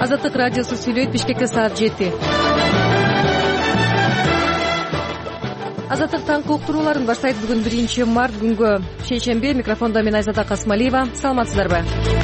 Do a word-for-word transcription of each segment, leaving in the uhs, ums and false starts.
Азаттык радиосу сүйлөйт. Бишкекте саат жети. Азаттык таңкы уктурууларын баштайт. Бүгүн биринчи март күнгө шейшемби. Микрофондо мен Айзада Касмалиева. Саламатсыздарбы?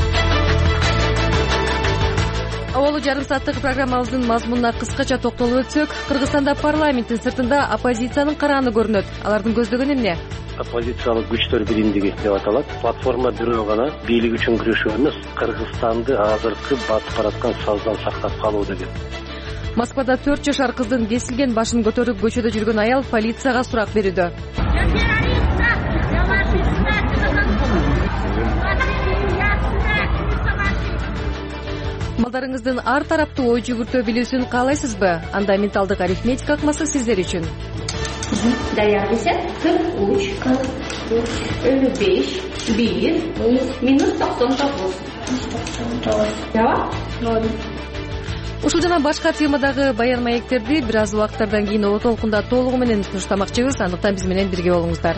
Абалы жарым сааттык программабыздын мазмунуна кыскача токтолуп өтсөк, Кыргызстанда парламенттин сыртында оппозициянын карааны көрүнөт. Алардын көздөгөнү эмне? Оппозициялык күчтөр биримдиги деп аталат. Платформа бирөө гана бийлик үчүн күрөшүү эмес, Кыргызстанды азыркы батып бараткан саздан сактап калуу деген. Москвада төрт жашар кыздын кесилген башын көтөрүп көчөдө жүргөн аял полицияга сурак берүүдө. Балдарыңыздын ар тараптуу ой жүгүртө билүүсүн каалайсызбы? Анда менталдык арифметика акмасы сиздер үчүн. Даяр десе кырк үч, элүү беш, бир, минус токсон тогуз. Жабап? Ушул жана башка темадагы баян маектерди бир аз убакыттардан кийин Оо толкунда толугу менен сунуштамакчыбыз. Андыктан биз менен бирге болуңуздар.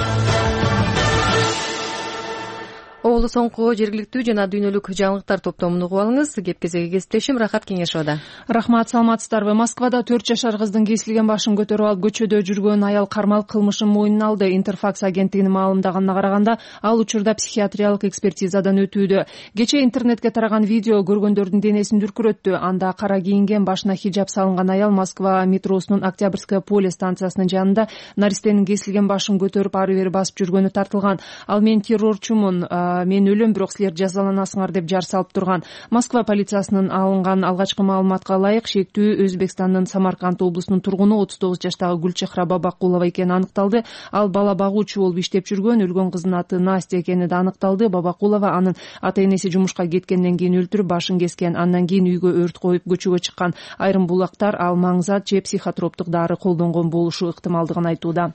Оолу соңку жергиликтүү жана дүйнөлүк жаңылыктар топтомун угуп алыңыз. Кеп кезеги кесиптешим Рахат Кеңешова. Рахмат, саламатсыздарбы? Москвада төрт жашар кыздын кесилген башын көтөрүп алып көчөдө жүргөн аял кармалып кылмышын мойнуна алды. Интерфакс агенттигинин маалымдаганына караганда, ал учурда психиатриялык экспертизадан өтүүдө. Кечээ интернетке тараган видео көргөндөрдүн денесин дүркүрөттү. Анда кара кийинген, башына хиджаб салынган аял Москва метросунун Октябрьское поле станциясынын жанында наристенин кесилген башын көтөрүп ары бери басып жүргөнү тартылган. Ал мен террорчумун, мен өлөм, бирок силер жазаланасыңар деп жар салып турган. Москва полициясынын алынган алгачкы маалыматка ылайык, шектүү Өзбекстандын Самарканд облусунун тургуну отуз тогуз жаштагы Гүлчехра Бабакулова экени аныкталды. Ал бала багуучу болуп иштеп жүргөн. Өлгөн кыздын аты Настя экени да аныкталды. Бабакулова анын ата-энеси жумушка кеткенден кийин өлтүрүп, башын кескен. Андан кийин үйгө өрт коюп көчөгө чыккан. Айрым булактар ал маңзат же психотроптук дары колдонгон болушу ыктымалдыгын айтууда.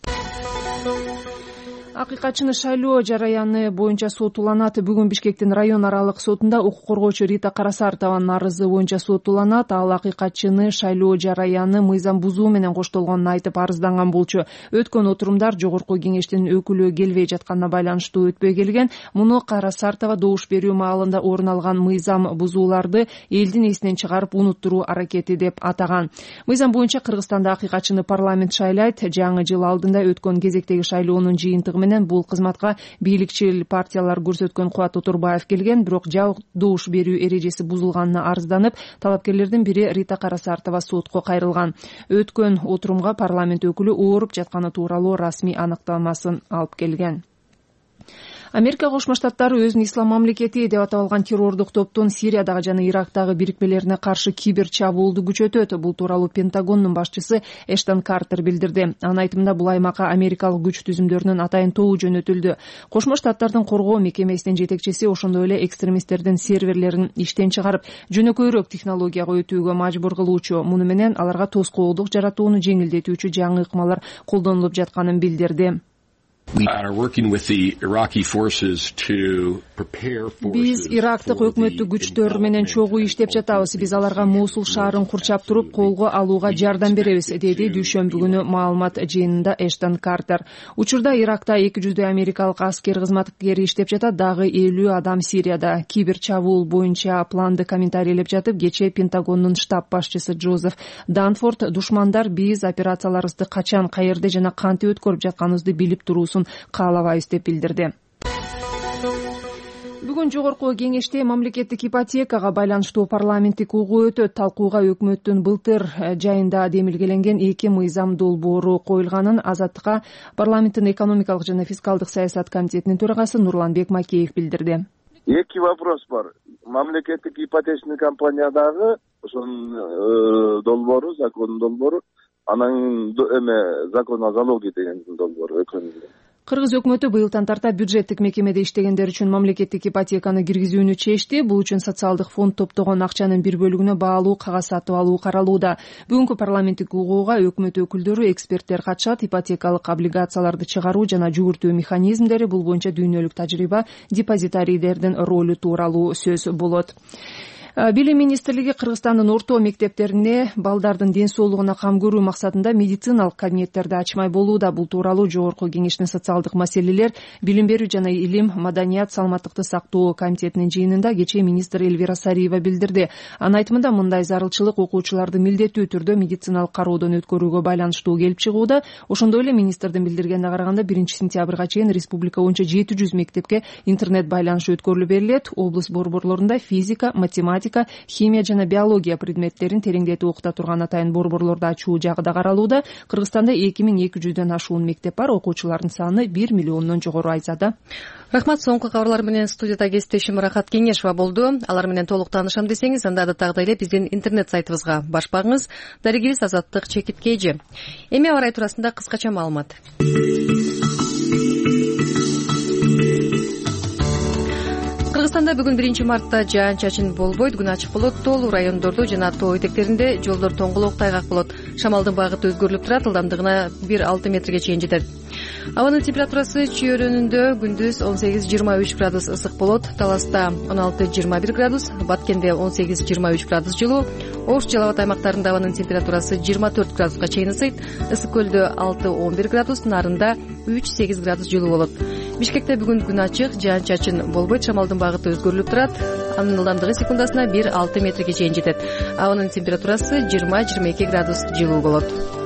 Акыйкатчыны шайлоо жараяны боюнча сотуланат. Бүгүн Бишкектин район аралык сотунда укук коргоочу Рита Карасартованын арызы боюнча сотуланат. Ал акыйкатчыны шайлоо жараяны мыйзам бузуу менен коштолгонун айтып арызданган болчу. Өткөн отурумдар жогорку кеңештин өкүлү келбей жатканына байланыштуу өтпөй келген. Муну Карасартова добуш берүү маалында орун алган мыйзам бузууларды элдин эсинен чыгарып унуттуруу аракети деп атаган. Мыйзам боюнча Кыргызстанда акыйкатчыны парламент шайлайт. Жаңы жыл алдында өткөн кезектеги шайлоонун жыйынтыгы менен бул кызматка бийликчил партиялар көрсөткөн Кубат Отурбаев келген, бирок жабык добуш берүү эрежеси бузулганына арызданып, талапкерлердин бири Рита Карасартова сотко кайрылган. Өткөн отурумга парламент өкүлү ооруп жатканы тууралуу расмий аныктамасын алып келген. Америка Кошмо Штаттары өзүн ислам мамлекети деп аталган террордук топтун Сириядагы жана Ирактагы бирикмелерине каршы кибер чабуулду күчөтөт. Бул тууралуу Пентагондун башчысы Эштон Картер билдирди. Анын айтымында бул аймакка америкалык күч түзүмдөрүнүн атайын тобу жөнөтүлдү. Кошмо Штаттардын коргоо мекемесинин жетекчиси ошондой эле экстремисттердин серверлерин иштен чыгарып, жөнөкөйрөөк технологияга өтүүгө мажбур кылуучу. Муну менен аларга тоскоолдук жаратууну жеңилдетүүчү жаңы ыкмалар колдонулуп жатканын билдирди. Биз Ирактык өкмөттүк күчтөр менен чогуу иштеп жатабыз. Биз аларга Мосул шаарын курчап туруп, колго алууга жардам беребиз, деди дүйшөмбү күнү маалымат жыйынында Эштон Картер. Учурда Иракта эки жүздөй америкалык аскер кызматкери иштеп жатат, дагы элүү адам Сирияда. Кибер чабуул боюнча планды комментарийлеп жатып, кечээ Пентагондун штаб башчысы Джозеф Данфорд душмандар биз операцияларыбызды качан, каерде жана кантип өткөрүп жатканыбызды билип туруусун каалабайбыз деп билдирди. Бүгүн жогорку кеңеште мамлекеттик ипотекага байланыштуу парламенттик угуу өтөт. Талкууга өкмөттүн былтыр жайында демилгеленген эки мыйзам долбоору коюлганын Азаттыкка парламенттин экономикалык жана фискалдык саясат комитетинин төрагасы Нурланбек Макеев билдирди. Эки вопрос бар. Мамлекеттик ипотечный компаниядагы ошонун долбоору, закон долбоору, анан эме закон о залоге деген долбоору экөөнү. Кыргыз өкмөтү быйылдан тарта бюджеттик мекемеде иштегендер үчүн мамлекеттик ипотеканы киргизүүнү чечти. Бул үчүн социалдык фонд топтогон акчанын бир бөлүгүнө баалуу кагаз сатып алуу каралууда. Бүгүнкү парламенттик угууга өкмөт өкүлдөрү, эксперттер катышат. Ипотекалык облигацияларды чыгаруу жана жүгүртүү механизмдери, бул боюнча дүйнөлүк тажрыйба, депозитарийлердин ролу тууралуу сөз болот. Билим министрлиги Кыргызстандын орто мектептерине балдардын ден соолугуна кам көрүү максатында медициналык кабинеттерди ачмай болууда. Бул тууралуу Жогорку Кеңештин социалдык маселелер, билим берүү жана илим, маданият, саламаттыкты сактоо комитетинин жыйынында кечээ министр Элвира Сариева билдирди. Анын айтымында мындай зарылчылык окуучуларды милдеттүү түрдө медициналык кароодон өткөрүүгө байланыштуу келип чыгууда. Ошондой эле министрдин билдиргенине караганда биринчи сентябрга чейин республика боюнча жети жүз мектепке интернет байланышы өткөрүлүп берилет. Облус борборлорунда физика, математика, химия жана биология предметтерин тереңдетип окута турган атайын борборлорду ачуу жагы да каралууда. Кыргызстанда эки миң эки жүздөн ашуун мектеп бар, окуучулардын саны бир миллиондон жогору Айзада. Рахмат. Соңку кабарлар менен студияда кесиптешим Рахат Кеңешова болду. Алар менен толук таанышам десеңиз, анда адаттагыдай эле биздин интернет сайтыбызга баш багыңыз. Дарегибиз Азаттык Чекиткейжи. Эми аба ырайы туурасында кыскача маалымат. Кыргызстанда бүгүн биринчи мартта жаан-чачын болбойт, күн ачык болот. Тоолуу райондордо жана тоо этектеринде жолдор тоңголок, тайгак болот. Шамалдын багыты өзгөрүлүп турат, ылдамдыгына бир алты метрге чейин жетет. Абанын температурасы чөйрөнүндө күндүз он сегиз жыйырма үч градус ысык болот. Таласта он алты жыйырма бир градус, Баткенде он сегиз жыйырма үч градус жылуу. Ош, Жалал Абад аймактарында абанын температурасы жыйырма төрт градуска чейин ысыйт. Ысык көлдө алты он бир градус, Нарында үч сегиз градус жылуу болот. Бишкекте бүгүн күн ачык, жаан-чачын болбойт, шамалдын багыты өзгөрүлүп турат. Анын ылдамдыгы секундасына бир алты метрге чейин жетет. Абанын температурасы жыйырма жыйырма эки градус жылуу болот.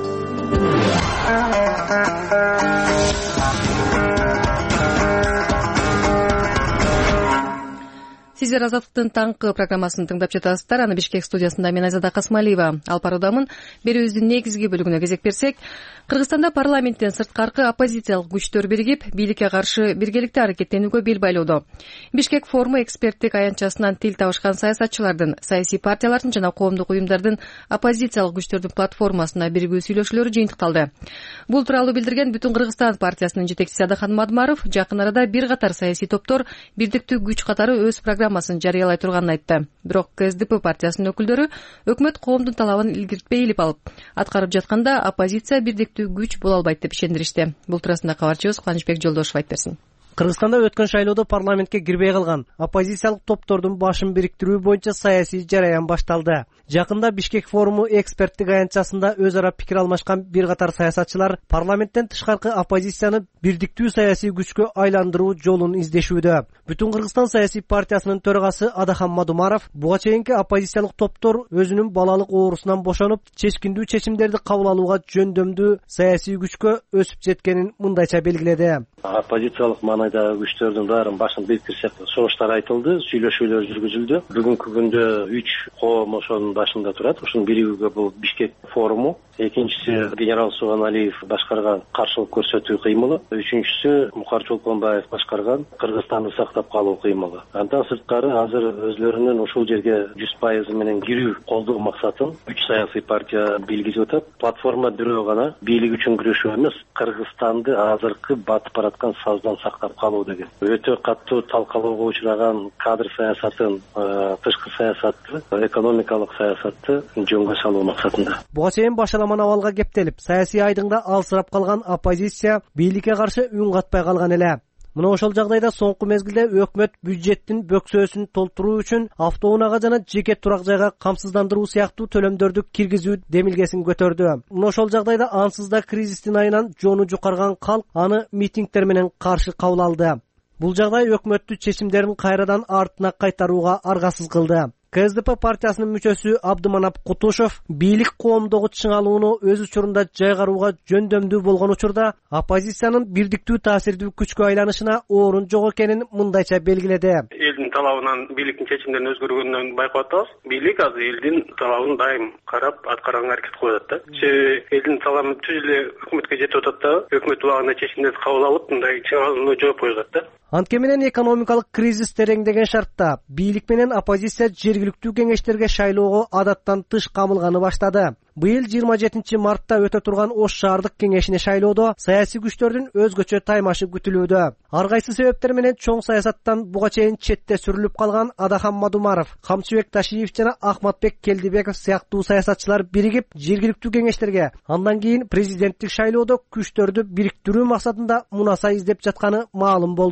Сиздер Азаттыктын таңкы программасын тыңдап жатасыздар. Аны Бишкек студиясында мен Айзада Касмалиева алып баруудамын. Берүүбүздүн негизги бөлүгүнө кезек берсек, Кыргызстанда парламенттен сырткаркы оппозициялык күчтөр биригип, бийликке каршы биргеликте аракеттенүүгө бел байлоодо. Бишкек форуму эксперттик аянтчасынан тил табышкан саясатчылардын, саясий партиялардын жана коомдук уюмдардын оппозициялык күчтөрдүн платформасына биригүү сүйлөшүүлөрү жыйынтыкталды. Бул тууралуу билдирген Бүтүн Кыргызстан партиясынын жетекчиси Адахан Мадумаров жакын арада бир катар саясий топтор бирдиктүү күч катары өз программасын жарыялай турганын айтты. Бирок КСДП партиясынын өкүлдөрү өкмөт коомдун талабын илгиртпей илип алып, аткарып жатканда оппозиция бирдиктүү күч боло албайт деп ишендиришти. Бул туурасында кабарчыбыз Кубанычбек Жолдошев айтып берсин. Кыргызстанда өткөн шайлоодо парламентке кирбей калган оппозициялык топтордун башын бириктирүү боюнча саясий жараян башталды. Жакында Бишкек форуму эксперттик аянтчасында өз ара пикир алмашкан бир катар саясатчылар парламенттен тышкаркы оппозицияны бирдиктүү саясий күчкө айландыруу жолун издешүүдө. Бүтүн Кыргызстан саясий партиясынын төрагасы Адахан Мадумаров буга чейинки оппозициялык топтор өзүнүн балалык оорусунан бошонуп, чечкиндүү чечимдерди кабыл алууга жөндөмдүү саясий күчкө өсүп жеткенин мындайча белгиледи. Оппозициялык маанайдагы күчтөрдүн баарын башын бириктирсек, согуштар айтылды, сүйлөшүүлөр жүргүзүлдү. Бүгүнкү күндө үч коом ошонун башында турат. Ушунун биригүүгө бул Бишкек форуму, экинчиси генерал Суганалиев башкарган каршылык көрсөтүү кыймылы, үчүнчүсү Мукар Чолпонбаев башкарган Кыргызстанды сактап калуу кыймылы. Андан сырткары азыр өзлөрүнүн ушул жерге жүз пайыз менен кирүү колдоо максатын үч саясий партия белгилеп атат. Платформа бирөө гана бийлик үчүн күрөшүү эмес, Кыргызстанды азыркы батып бараткан саздан сактап калуу деген. Өтө катуу талкалоого учураган кадр саясатын, тышкы саясатты, экономикалык саясатты жөнгө салуу максатында. Буга чейин башаламан абалга кептелип, саясий айдыңда алсырап калган оппозиция бийликке каршы үн катпай калган эле. Мына ошол жагдайда соңку мезгилде өкмөт бюджеттин бөксөөсүн толтуруу үчүн автоунаага жана жеке турак жайга камсыздандыруу сыяктуу төлөмдөрдү киргизүү демилгесин көтөрдү. Мына ошол жагдайда ансыз да кризистин айынан жону жукарган калк аны митингдер менен каршы кабыл алды. Бул жагдай өкмөттү чечимдерин кайрадан артына кайтарууга аргасыз кылды. КСДП партиясынын мүчөсү Абдыманап Кутушев бийлик коомдогу чыңалууну өз учурунда жайгарууга жөндөмдүү болгон учурда оппозициянын бирдиктүү таасирдүү күчкө айланышына орун жок экенин мындайча белгиледи. Элдин талабынан бийликтин чечимдерин өзгөргөнүн байкап атабыз. Бийлик азыр элдин талабын дайым карап аткарганга аракет кылып атат да. Себеби элдин талабы түз эле өкмөткө жетип атат да, өкмөт убагында чечимдерди кабыл алып, мындай чыңалууну жооп коюп атат да. Анткени менен экономикалык кризис тереңдеген шартта бийлик менен оппозиция жергиликтүү кеңештерге шайлоого адаттан тыш камылганы баштады. Быйыл жыйырма жетинчи мартта өтө турган Ош шаардык кеңешине шайлоодо саясий күчтөрдүн өзгөчө таймашы күтүлүүдө. Ар кайсы себептер менен чоң саясаттан буга чейин четте сүрүлүп калган Адахан Мадумаров, Камчыбек Ташиев жана Ахматбек Келдибеков сыяктуу саясатчылар биригип жергиликтүү кеңештерге, андан кийин президенттик шайлоодо күчтөрдү бириктирүү максатында мунаса издеп жатканы маалым болду.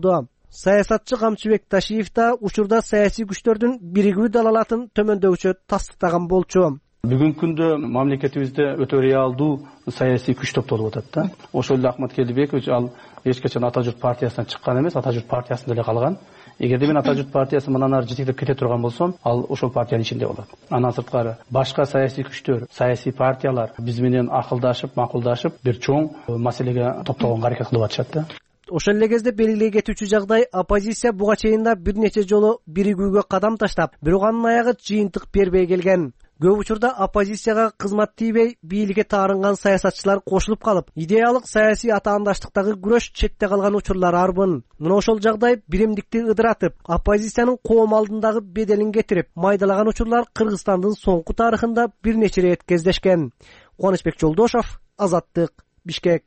Саясатчы Камчыбек Ташиев да учурда саясий күчтөрдүн биригүү далалатын төмөндөгүчө тастыктаган болчу. Бүгүнкү күндө мамлекетибизде өтө реалдуу саясий күч топтолуп атат да. Ошол эле Ахмат Келдибекович ал эч качан Ата журт партиясынан чыккан эмес, Ата журт партиясында эле калган. Эгерде мен Ата журт партиясы мындан ары жетектеп кете турган болсом, ал ошол партиянын ичинде болот. Андан сырткары башка саясий күчтөр, саясий партиялар биз менен акылдашып, макулдашып, бир чоң маселеге топтогонго аракет кылып атышат да. Ошол эле кезде белгилей кетүүчү жагдай, оппозиция буга чейин да бир нече жолу биригүүгө кадам таштап, бирок анын аягы жыйынтык бербей келген. Көп учурда оппозицияга кызмат тийбей, бийликке таарынган саясатчылар кошулуп калып, идеялык саясий атаандаштыктагы күрөш четте калган учурлар арбын. Мына ошол жагдай биримдикти ыдыратып, оппозициянын коом алдындагы беделин кетирип, майдалаган учурлар Кыргызстандын соңку тарыхында бир нече рет кездешкен. Кубанычбек Жолдошов, Азаттык, Бишкек.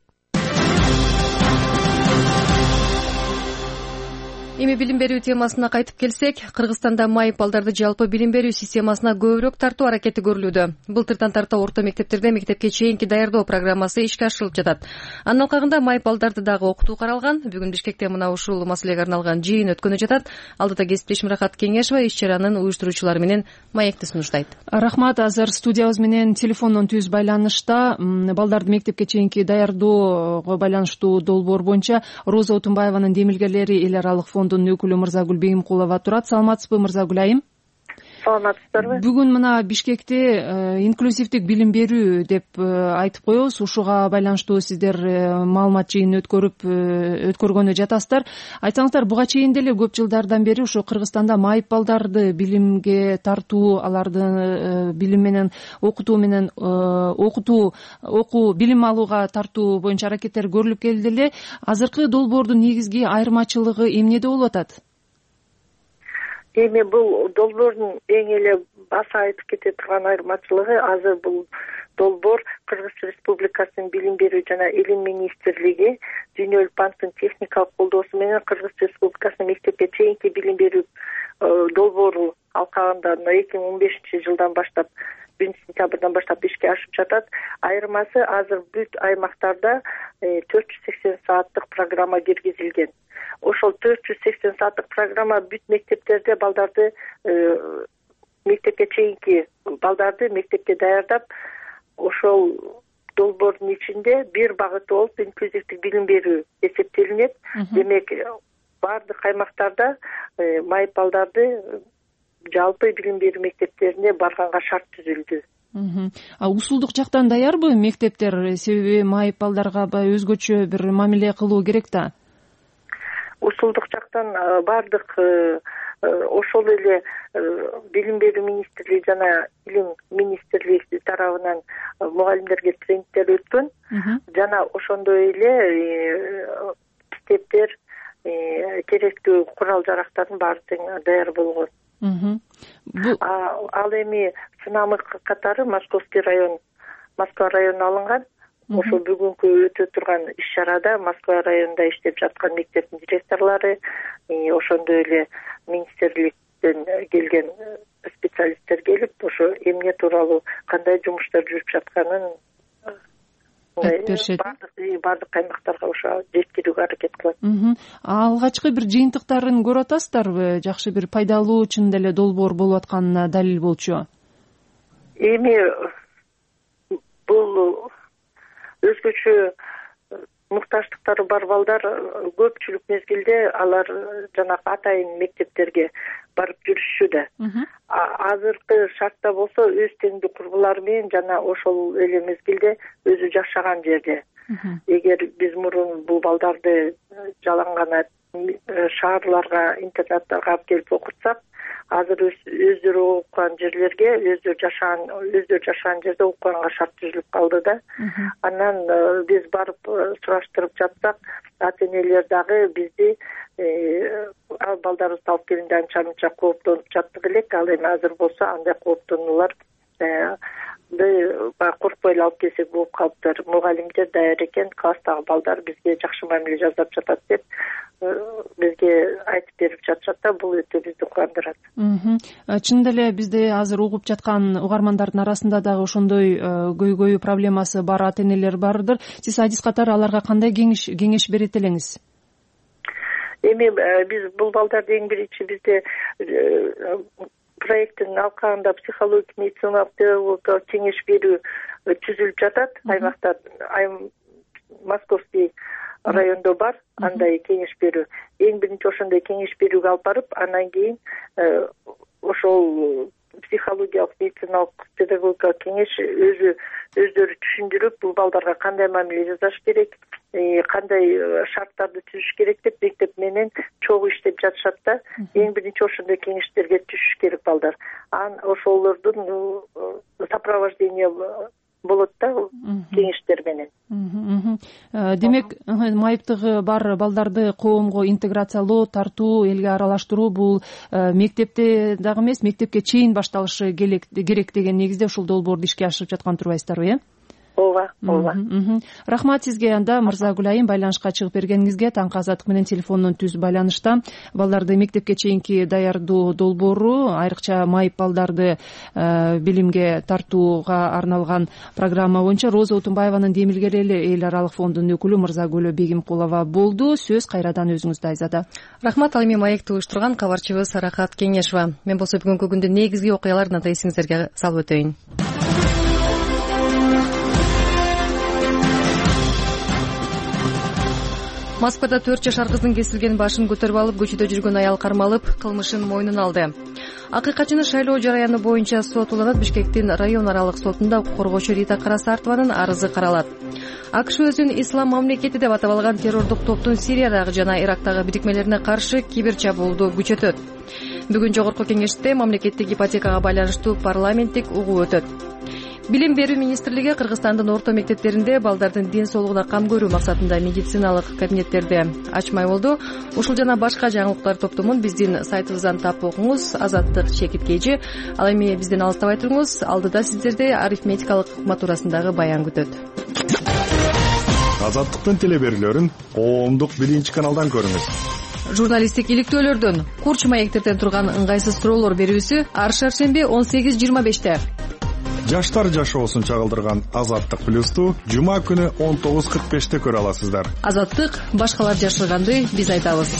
Эми билим берүү темасына кайтып келсек, Кыргызстанда майып балдарды жалпы билим берүү системасына көбүрөөк тартуу аракети көрүлүүдө. Былтырдан тарта орто мектептерде мектепке чейинки даярдоо программасы ишке ашырылып жатат. Анын алкагында майып балдарды дагы окутуу каралган. Бүгүн Бишкекте мына ушул маселеге арналган жыйын өткөнү жатат. Алдыда кесиптешим Рахат Кеңешова иш чаранын уюштуруучулары менен маекти сунуштайт. Рахмат, азыр студиябыз менен телефондон түз байланышта балдарды мектепке чейинки даярдоого байланыштуу долбоор боюнча Роза Отунбаеванын демилгелери эл аралык фондунун өкүлү Мырзагүл Бейимкулова турат. Саламатсызбы, Мырзагүл айым? Саламатсыздарбы? Бүгүн мына Бишкекте инклюзивдик билим берүү деп айтып коебуз. Ушуга байланыштуу сиздер маалымат жыйынын өткөрүп өткөргөнү жатасыздар. Айтсаңыздар, буга чейин деле көп жылдардан бери ушу Кыргызстанда майып балдарды билимге тартуу, аларды билим менен окутуу менен окутуу, окуу, билим алууга тартуу боюнча аракеттер көрүлүп келди эле. Азыркы долбоордун негизги айырмачылыгы эмнеде болуп атат? Эми бул долбоордун эң эле баса айтып кете турган айырмачылыгы, азыр бул долбоор Кыргыз Республикасынын билим берүү жана илим министрлиги Дүйнөлүк банктын техникалык колдоосу менен Кыргыз Республикасынын мектепке чейинки билим берүү долбоору алкагында эки миң он бешинчи жылдан баштап биринчи сентябрдан баштап ишке ашып жатат. Айырмасы азыр бүт аймактарда төрт жүз сексен сааттык программа киргизилген. Ошол төрт жүз сексен сааттык программа бүт мектептерде балдарды мектепке чейинки балдарды мектепке даярдап, ошол долбоордун ичинде бир багыты болуп инклюзивдик билим берүү эсептелинет. Демек, бардык аймактарда майып балдарды жалпы билим берүү мектептерине барганга шарт түзүлдү. А усулдук жактан даярбы мектептер? Себеби майып балдарга өзгөчө бир мамиле кылуу керек да. Усулдук жактан бардык ошол эле билим берүү министрлиги жана илим министрлиги тарабынан мугалимдерге тренингдер өткөн. Жана ошондой эле китептер, керектүү курал жарактардын баардыгы даяр болгон. Ал эми сынамык катары Московский район, Москва районуна алынган. Ошол бүгүнкү өтө турган иш чарада Москва районунда иштеп жаткан мектептин директорлору, ошондой эле министрликтен келген специалисттер келип, ошо эмне тууралуу кандай жумуштар жүрүп жатканын айтып беришет. Бардык аймактарга ошо жеткирүүгө аракет кылат. Алгачкы бир жыйынтыктарын көрүп атасыздарбы? Жакшы бир пайдалуу чын эле долбоор болуп атканына далил болчу. Эми бул өзгөчө муктаждыктары бар балдар көпчүлүк мезгилде алар жанагы атайын мектептерге барып жүрүшчү да. Азыркы шартта болсо өз теңдүү курбулары менен жана ошол эле мезгилде өзү жашаган жерде. Эгер биз мурун бул балдарды жалаң гана шаарларга, интернаттарга алып келип окутсак, азыр өздөрү окуган жерлерге, өздөрү жашаган, өздөрү жашаган жерде окуганга шарт түзүлүп калды да. Анан биз барып сураштырып жатсак, ата-энелер дагы бизди балдарыбызды алып келгенде анча-мынча кооптонуп жаттык элек. Ал эми азыр болсо андай кооптонуулар коркпой эле алып келсек болуп калыптыр. Мугалимдер даяр экен, класстагы балдар бизге жакшы мамиле жасап жатат деп бизге айтып берип жатышат да, бул өтө бизди кубандырат. Чын деле бизде азыр угуп жаткан угармандардын арасында дагы ошондой көйгөйү проблемасы бар ата-энелер бардыр. Сиз адис катары аларга кандай кеңеш кеңеш берет элеңиз? эми биз бул балдарды эң биринчи бизде проекттин алкагында психологик медициналык педагогикалык кеңеш берүү түзүлүп жатат. Аймакта Московский райондо бар андай кеңеш берүү. Эң биринчи ошондой кеңеш берүүгө алып барып, андан кийин ошол психологиялык медициналык педагогикалык кеңеш өзү өздөрү түшүндүрүп, бул балдарга кандай мамиле жасаш керек, кандай шарттарды түзүш керек деп мектеп менен чогуу иштеп жатышат да. Эң биринчи ошондой кеңештерге түшүш керек балдар. Анан ошолордун сопровождение болот да кеңештер менен. Демек, майыптыгы бар балдарды коомго интеграциялоо, тартуу, элге аралаштыруу бул мектепте дагы эмес, мектепке чейин башталышы керек деген негизде ушул долбоорду ишке ашырып жаткан турбайсыздарбы, э? Ооба, ооба. Рахмат сизге анда Мырзагүл айым, байланышка чыгып бергениңизге. Таңкы азаттык менен телефондон түз байланышта. Балдарды мектепке чейинки даярдоо долбоору, айрыкча майып балдарды билимге тартууга арналган программа боюнча Роза Утунбаеванын Демилгерели эл аралык фондунун өкүлү Мырзагүл Бегимкулова болду. Сөз кайрадан өзүңүздө Айзада. Рахмат. Ал эми маекти уюштурган кабарчыбыз Аракат Кеңешова. Мен болсо бүгүнкү күндүн негизги окуяларын да эсиңиздерге салып өтөйүн. Москвада төрт жашар кыздын кесилген башын көтөрүп алып көчөдө жүргөн аял кармалып, кылмышын мойнуна алды. Акыйкатчыны шайлоо жараяны боюнча сот уланат. Бишкектин район аралык сотунда укук коргоочу Рита Карасартованын арызы каралат. АКШ өзүн ислам мамлекети деп атап алган террордук топтун Сириядагы жана Ирактагы бирикмелерине каршы кибер чабуулду күчөтөт. Бүгүн жогорку кеңеште мамлекеттик ипотекага байланыштуу парламенттик угуу өтөт. Билим берүү министрлиги Кыргызстандын орто мектептеринде балдардын ден соолугуна кам көрүү максатында медициналык кабинеттерди ачмай болду. Ушул жана башка жаңылыктар топтомун биздин сайтыбыздан таап окуңуз. Азаттык чекиткейчи. Ал эми бизден алыстабай туруңуз. Алдыда сиздерди арифметикалык матурасындагы баян күтөт. Азаттыктын телеберүүлөрүн коомдук биринчи каналдан көрүңүз. Журналисттик иликтөөлөрдөн, курч маектерден турган ыңгайсыз суроолор берүүсү ар шаршемби он сегиз жыйырма беште. Жаштар жашоосун чагылдырган Азаттык плюсту жума күнү он тогуз кырк беште көрө аласыздар. Азаттык башкалар жашырганды биз айтабыз.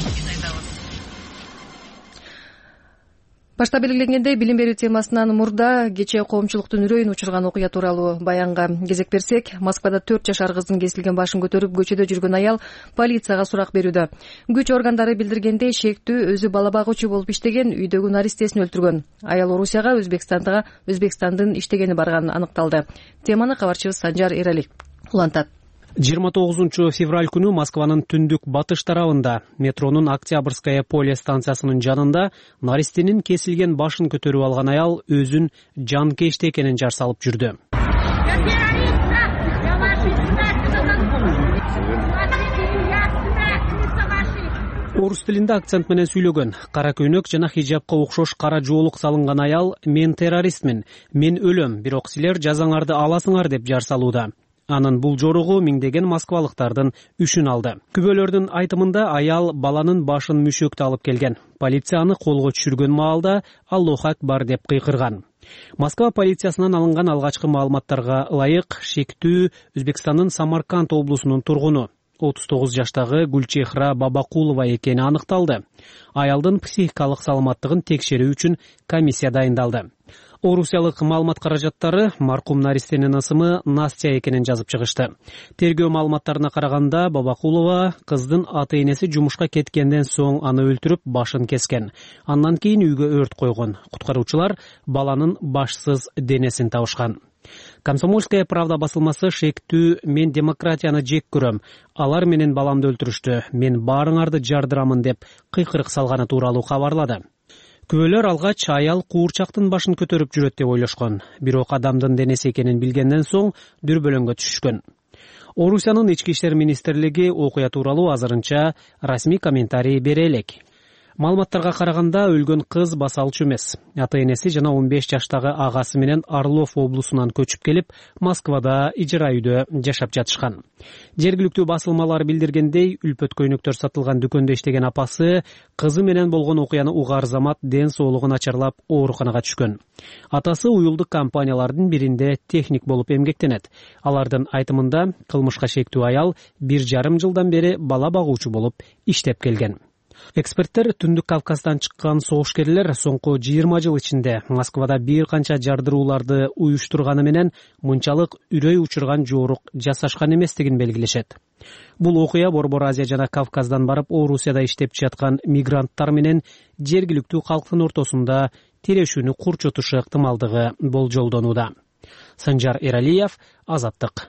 Башта белгиленгендей, билим берүү темасынан мурда кечээ коомчулуктун үрөйүн учурган окуя тууралуу баянга кезек берсек, Москвада төрт жашар кыздын кесилген башын көтөрүп көчөдө жүргөн аял полицияга сурак берүүдө. Күч органдары билдиргендей, шектүү өзү бала багуучу болуп иштеген үйдөгү наристесин өлтүргөн. Аял Орусияга, Өзбекстандага, Өзбекстандын иштегени барганы аныкталды. Теманы кабарчыбыз Санжар Эралиев улантат. жыйырма тогузунчу февраль күнү Москванын түндүк батыш тарабында метронун Октябрьская поле станциясынын жанында наристенин кесилген башын көтөрүп алган аял өзүн жанкешти экенин жар салып жүрдү. Орус тилинде акцент менен сүйлөгөн, кара көйнөк жана хижапка окшош кара жоолук салынган аял "Мен террористмин, мен өлөм, бирок силер жазаңарды аласыңар" деп жар салууда. Анын бул жоругу миңдеген москвалыктардын үшүн алды. Күбөлөрдүн айтымында аял баланын башын мүшөктө алып келген. Полиция аны колго түшүргөн маалда "Аллоху акбар" деп кыйкырган. Москва полициясынан алынган алгачкы маалыматтарга ылайык, шектүү Өзбекстандын Самарканд облусунун тургуну отуз тогуз жаштагы Гүлчехра Бабакулова экени аныкталды. Аялдын психикалык саламаттыгын текшерүү үчүн комиссия дайындалды. Орусиялык маалымат каражаттары маркум наристенин ысымы Настя экенин жазып чыгышты. Тергөө маалыматтарына караганда, Бабакулова кыздын ата-энеси жумушка кеткенден соң аны өлтүрүп, башын кескен. Андан кийин үйгө өрт койгон. Куткаруучулар баланын башсыз денесин табышкан. Комсомольская правда басылмасы шектүү "Мен демократияны жек көрөм, алар менен баламды өлтүрүштү, мен баарыңарды жардырамын" деп кыйкырык салганы тууралуу кабарлады. Күбөлөр алгач аял куурчактын башын көтөрүп жүрөт деп ойлошкон. Бирок адамдын денеси экенин билгенден соң дүрбөлөңгө түшүшкөн. Орусиянын ички иштер министрлиги окуя тууралуу азырынча расмий комментарий бере элек. Маалыматтарга караганда өлгөн кыз басалчу эмес. Ата-энеси жана он беш жаштагы агасы менен Орлов облусунан көчүп келип, Москвада ижара үйдө жашап жатышкан. Жергиликтүү басылмалар билдиргендей, үлпөт көйнөктөр сатылган дүкөндө иштеген апасы кызы менен болгон окуяны угаар замат ден соолугу начарлап ооруканага түшкөн. Атасы уюлдук компаниялардын биринде техник болуп эмгектенет. Алардын айтымында кылмышка шектүү аял бир жарым жылдан бери бала багуучу болуп иштеп келген. Эксперттер Түндүк Кавказдан чыккан согушкерлер соңку жыйырма жыл ичинде Москвада бир канча жардырууларды уюштурганы менен мынчалык үрөй учурган жорук жасашкан эместигин белгилешет. Бул окуя Борбор Азия жана Кавказдан барып Орусияда иштеп жаткан мигранттар менен жергиликтүү калктын ортосунда тирешүүнү курчутушу ыктымалдыгы болжолдонууда. Санжар Эралиев, Азаттык.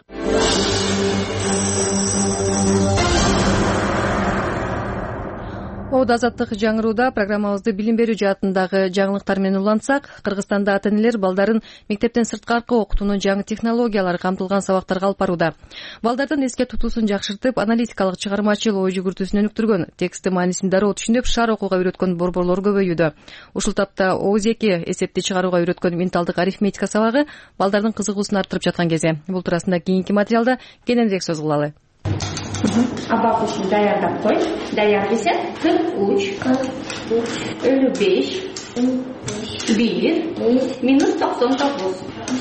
Ода Азаттык жаңырууда программабызды билим берүү жаатындагы жаңылыктар менен улантсак, Кыргызстанда ата-энелер балдарын мектептен сырткаркы окутуунун жаңы технологиялары камтылган сабактарга алып барууда. Балдардын эске тутуусун жакшыртып, аналитикалык чыгармачыл ой жүгүртүүсүн өнүктүргөн, текстти маанисин дароо түшүнүп, шаар окууга үйрөткөн борборлор көбөйүүдө. Ушул тапта Оуз эки эсепти чыгарууга үйрөткөн менталдык арифметика сабагы балдардын кызыгуусун арттырып жаткан кезде. Бул туурасында кийинки материалда кененирээк сөз кылалы. Абакусун даярдап кой. Даяр десе кырк үч, элүү беш, бир, минус токсон тогуз.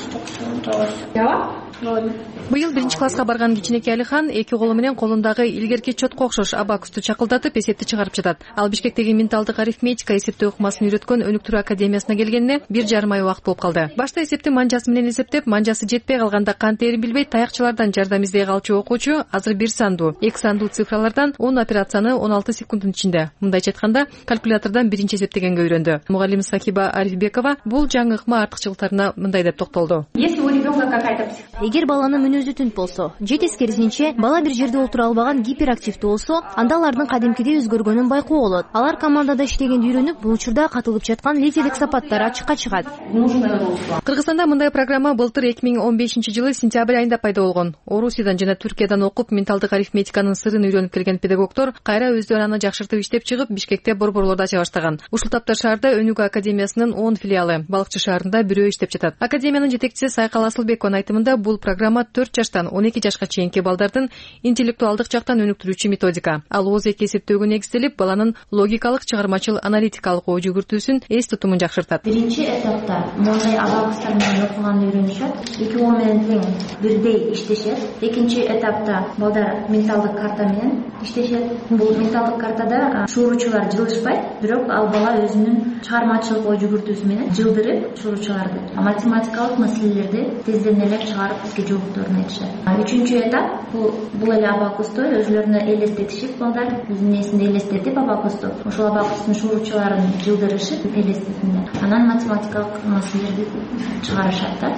Жабап? Быйыл биринчи класска барган кичинекей Алихан эки колу менен колундагы илгерки чотко окшош абакусту чакылдатып эсепти чыгарып жатат. Ал Бишкектеги менталдык арифметика эсептөө ыкмасын үйрөткөн өнүктүрүү академиясына келгенине бир жарым ай убакыт болуп калды. Башта эсепти манжасы менен эсептеп, манжасы жетпей калганда кантээрин билбей таякчылардан жардам издей калчу окуучу азыр бир сандуу, эки сандуу цифралардан он операцияны он алты секунддун ичинде, мындайча айтканда, калькулятордон биринчи эсептегенге үйрөндү. Мугалим Сахиба Арифбекова бул жаңы ыкма артыкчылыктарына мындай деп токтолду. Если у ребенка какая-то Эгер баланын мүнөзү түнт болсо, же тескерисинче бала бир жерде отура албаган гиперактивдүү болсо, анда алардын кадимкидей өзгөргөнүн байкоо болот. Алар командада иштегенди үйрөнүп, бул учурда катылып жаткан лидерлик сапаттар ачыкка чыгат. Кыргызстанда мындай программа былтыр эки миң он бешинчи жылы сентябрь айында пайда болгон. Орусиядан жана Түркиядан окуп, менталдык арифметиканын сырын үйрөнүп келген педагогдор кайра өздөрү аны жакшыртып иштеп чыгып, Бишкекте борборлорду ача баштаган. Ушул тапта шаарда Өнүгүү академиясынын он филиалы, Балыкчы шаарында бирөө иштеп жатат. Академиянын жетекчиси Сайкал Асылбекованын айтымында бул программа төрт жаштан он эки жашка чейинки балдардын интеллектуалдык жактан өнүктүрүүчү методика. Ал Оуз эки эсептөөгө негизделип, баланын логикалык, чыгармачыл, аналитикалык ой жүгүртүүсүн, эс тутумун жакшыртат. Биринчи этапта мондай абакустар менен окуганды үйрөнүшөт. Эки оо менен тең бирдей иштешет. Экинчи этапта балдар менталдык карта менен иштешет. Бул менталдык картада шууручулар жылышпайт, бирок ал бала өзүнүн чыгармачылык ой жүгүртүүсү менен жылдырып шууручуларды, математикалык маселелерди тезден эле чыгарып бизге жоопторун айтышат. Үчүнчү этап бул бул эле абакусту өзүлөрүнө элестетишип, балдар өзүнүн эсинде элестетип абакусту, ошол абакустун шууручуларын жылдырышып элестетинде, анан математикалык маселелерди чыгарышат да.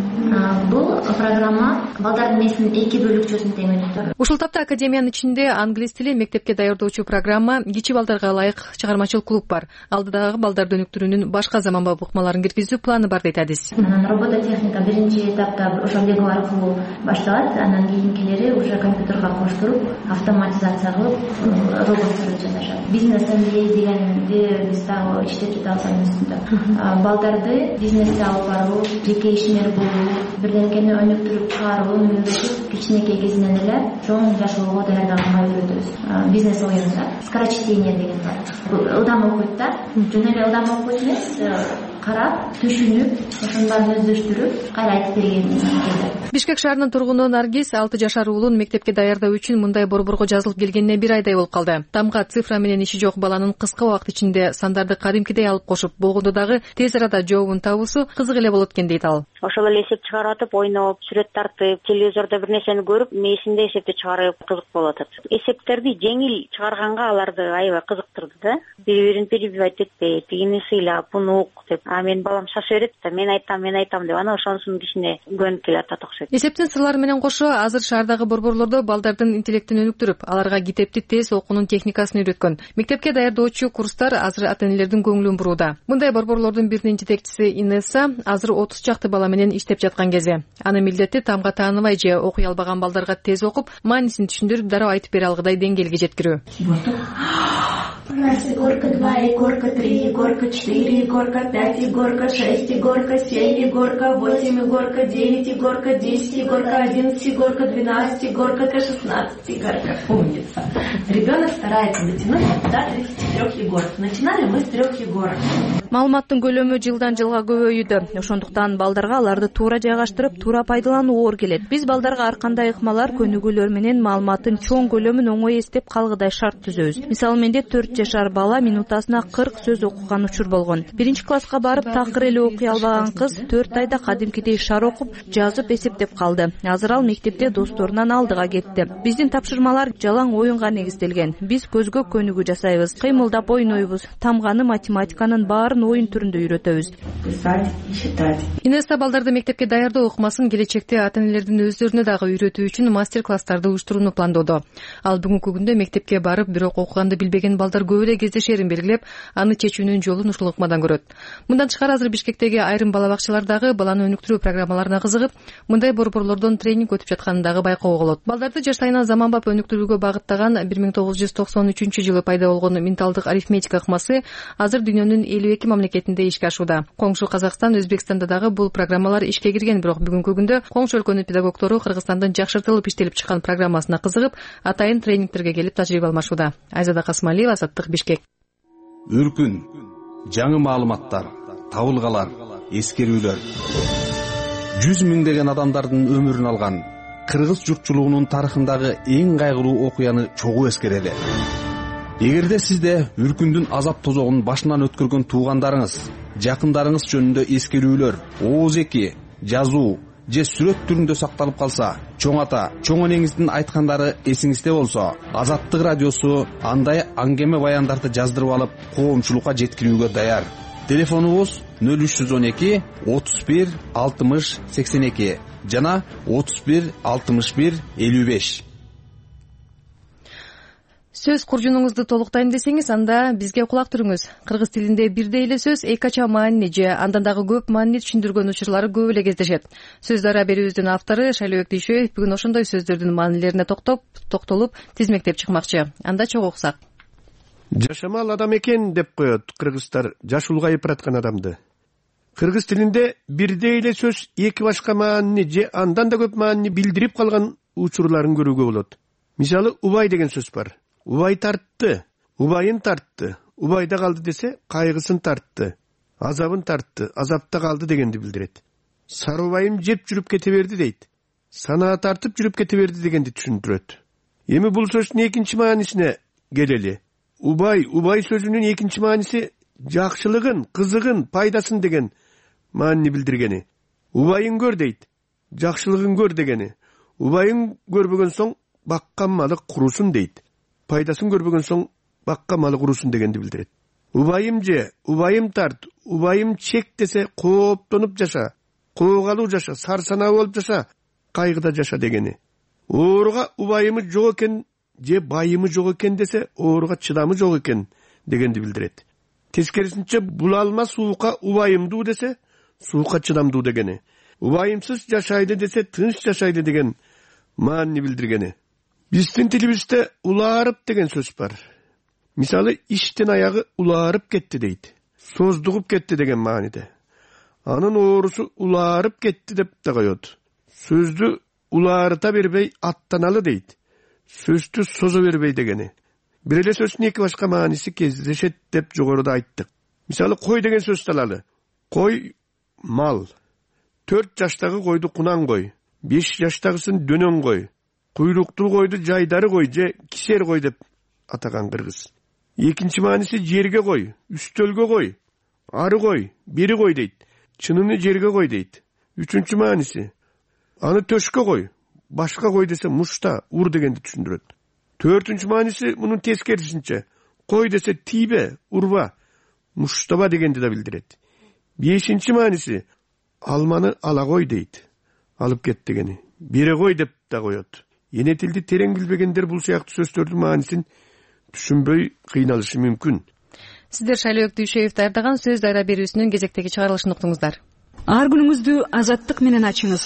Бул программа балдардын эсинин эки бөлүкчөсүн тең өнүктүрөт. Ушул тапта академиянын ичинде англис тили мектепке даярдоочу программа, кичи балдарга ылайык чыгармачыл клуб бар. Алдыдагы балдарды өнүктүрүүнүн башка заманбап ыкмаларын киргизүү планы бар дейт адис. Анан робототехника биринчи этапта ошо лего аркылуу башталат, анан кийинкилери уже компьютерге коштуруп, автоматизация кылып роботторду жасашат. Бизнес эм би эй дегенди биз дагы иштеп жатабыз анын үстүндө. Балдарды бизнесте алып баруу, жеке ишмер болуу, бирденекени өнүктүрүп чыгарууну үйрөтүп, кичинекей кезинен эле чоң жашоого даярдаганга үйрөтөбүз. Бизнес оюнда скорочтение деген бар. Ылдам окуйт да, жөн эле ылдам окуйт эмес, карап, түшүнүп, ошонун баарын өздөштүрүп, кайра айтып берген кезде. Бишкек шаарынын тургуну Наргиз алты жашар уулун мектепке даярдоо үчүн мындай борборго жазылып келгенине бир айдай болуп калды. Тамга цифра менен иши жок баланын кыска убакыт ичинде сандарды кадимкидей алып кошуп, болгондо дагы тез арада жообун табуусу кызык эле болот экен дейт ал. Ошол эле эсеп чыгарып атып, ойноп, сүрөт тартып, телевизордо бир нерсени көрүп, мээсинде эсепти чыгарып кызык болуп атат. Эсептерди жеңил чыгарганга аларды аябай кызыктырды да. Бири-бирин перебивать этпей, тигини сыйлап, буну ук деп. А менин балам шаша берет да, мен айтам, мен айтам деп, анан ошонусунун кичине көнүп келатат окшойт. Эсептин сырлары менен кошо азыр шаардагы борборлордо балдардын интеллектин өнүктүрүп, аларга китепти тез окуунун техникасын үйрөткөн. Мектепке даярдоочу курстар азыр ата-энелердин көңүлүн бурууда. Мындай борборлордун биринин жетекчиси Инесса азыр отуз чакты бала менен иштеп жаткан кези. Анын милдети тамга тааныбай же окуй албаган балдарга тез окуп, маанисин түшүндүрүп, дароо айтып бере алгыдай деңгээлге жеткирүү. У нас Егорка два, Егорка три, Егорка четыре, Егорка пять, Егорка шесть, Егорка семь, Егорка восемь, Егорка девять, Егорка десять, Егорка одиннадцать, Егорка двенадцать, Егорка шестнадцать, Егорка умница. Ребенок старается дотянуть до тридцати трёх Егоров. Начинали мы с трех Егоров. Маалыматтын көлөмү жылдан жылга көбөйүүдө. Ошондуктан балдарга аларды туура жайгаштырып, туура пайдалануу оор келет. Биз балдарга ар кандай ыкмалар, көнүгүүлөр менен маалыматтын чоң көлөмүн оңой эстеп калгыдай шарт түзөбүз. Мисалы менде төрт жашар бала минутасына кырк сөз окуган учур болгон. Биринчи класска барып такыр эле окуй албаган кыз төрт айда кадимкидей шар окуп, жазып, эсептеп калды. Азыр ал мектепте досторунан алдыга кетти. Биздин тапшырмалар жалаң оюнга негизделген. Биз көзгө көнүгүү жасайбыз, кыймылдап ойнойбуз, тамганы, математиканын баарын оюн түрүндө үйрөтөбүз. Инеста балдарды мектепке даярдоо ыкмасын келечекте ата-энелердин өздөрүнө дагы үйрөтүү үчүн мастер-класстарды уюштурууну пландоодо. Ал бүгүнкү күндө мектепке барып, бирок окуганды билбеген балдар көп эле кездешерин белгилеп, аны чечүүнүн жолун ушул ыкмадан көрөт. Мындан тышкары азыр Бишкектеги айрым бала бакчалардагы баланы өнүктүрүү программаларына кызыгып, мындай борборлордон тренинг өтүп жатканын дагы байкоого болот. Балдарды жаш сайынан заманбап өнүктүрүүгө багыттаган бир миң тогуз жүз токсон үчүнчү жылы пайда болгон менталдык арифметика ыкмасы азыр дүйнөнүн элүү эки мамлекетинде ишке ашууда. Коңшу Казакстан, Өзбекстанда дагы бул программалар ишке кирген, бирок бүгүнкү күндө коңшу өлкөнүн педагогдору Кыргызстандын жакшыртылып иштелип чыккан программасына кызыгып, атайын тренингтерге келип тажрыйба алмашууда. Айзада Касмалиева, Азаттык, Бишкек. Үркүн, жаңы маалыматтар, табылгалар, эскерүүлөр. Жүз миңдеген адамдардын өмүрүн алган кыргыз журтчулугунун тарыхындагы эң кайгылуу окуяны чогуу эскерели. Эгерде сизде үркүндүн азап тозогун башынан өткөргөн туугандарыңыз, жакындарыңыз жөнүндө эскерүүлөр, ооз-эки, жазуу же сүрөт түрүндө сакталып калса, чоң ата, чоң энеңиздин айткандары эсиңизде болсо, Азаттык радиосу андай аңгеме баяндарды жаздырып алып, коомчулукка жеткирүүгө даяр. Телефонубуз нөл үч жүз он эки отуз бир алтымыш сексен эки жана отуз бир алтымыш бир элүү беш. Сөз куржунуңузду толуктайм десеңиз, анда бизге кулак түрүңүз. Кыргыз тилинде бирдей эле сөз эки ача маани же андан дагы көп маанини түшүндүргөн учурлары көп эле кездешет. Сөз дара берүүбүздүн автору Шайлообек Дүйшөев бүгүн ошондой сөздөрдүн маанилерине токтоп, токтолуп, тизмектеп чыкмакчы. Анда чогуу окусак. Жашамал адам экен деп коет кыргыздар жаш улгайып бараткан адамды. Кыргыз тилинде бирдей эле сөз эки башка маанини же андан да көп маанини билдирип калган учурларын көрүүгө болот. Мисалы, убай деген сөз бар. Убай тартты, убайын тартты, убайда калды десе, кайгысын тартты, азабын тартты, азапта калды дегенди билдирет. Сары убайым жеп жүрүп кете берди дейт. Санаа тартып жүрүп кете берди дегенди түшүндүрөт. Эми бул сөздүн экинчи маанисине келели. Убай, убай сөзүнүн экинчи мааниси жакшылыгын, кызыгын, пайдасын деген маанини билдиргени. Убайын көр дейт, жакшылыгын көр дегени. Убайын көрбөгөн соң баккан малы курусун дейт. Пайдасын көрбөгөн соң бакка малы курусун дегенди билдирет. Убайым же, убайым тарт, убайым чек десе кооптонуп жаша, коогалуу жаша, сарсанаа болуп жаша, кайгыда жаша дегени. Ооруга убайымы жок экен же байымы жок экен десе, ооруга чыдамы жок экен дегенди билдирет. Тескерисинче булалма суукка убайымдуу десе, суукка чыдамдуу дегени. Убайымсыз жашайды десе, тынч жашайды деген маанини билдиргени. Биздин тилибизде улаарып деген сөз бар. Мисалы, иштин аягы улаарып кетти дейт. Создугуп кетти деген мааниде. Анын оорусу улаарып кетти деп да коет. Сөздү улаарыта бербей аттаналы дейт. Сөздү созо бербей дегени. Бир эле сөздүн эки башка мааниси кездешет деп жогоруда айттык. Мисалы, кой деген сөздү алалы. Кой мал. төрт жаштагы койду кунан кой. беш жаштагысын дөнөн кой. Куйруктуу койду жайдары кой же кисер кой деп атаган кыргыз. Экинчи мааниси жерге кой, үстөлгө кой, ары кой, бери кой дейт. Чыныны жерге кой дейт. Үчүнчү мааниси аны төшкө кой, башка кой десе мушта, ур дегенди түшүндүрөт. Төртүнчү мааниси мунун тескерисинче кой десе тийбе, урба, муштаба дегенди да билдирет. Бешинчи мааниси алманы ала кой дейт. Алып кет дегени. Бере кой деп да коет. Эне тилди терең билбегендер бул сыяктуу сөздөрдүн маанисин түшүнбөй кыйналышы мүмкүн. Сиздер Шайлообек Дүйшөев даярдаган сөз дайра берүүсүнүн кезектеги чыгарылышын уктуңуздар. Ар күнүңүздү азаттык менен ачыңыз.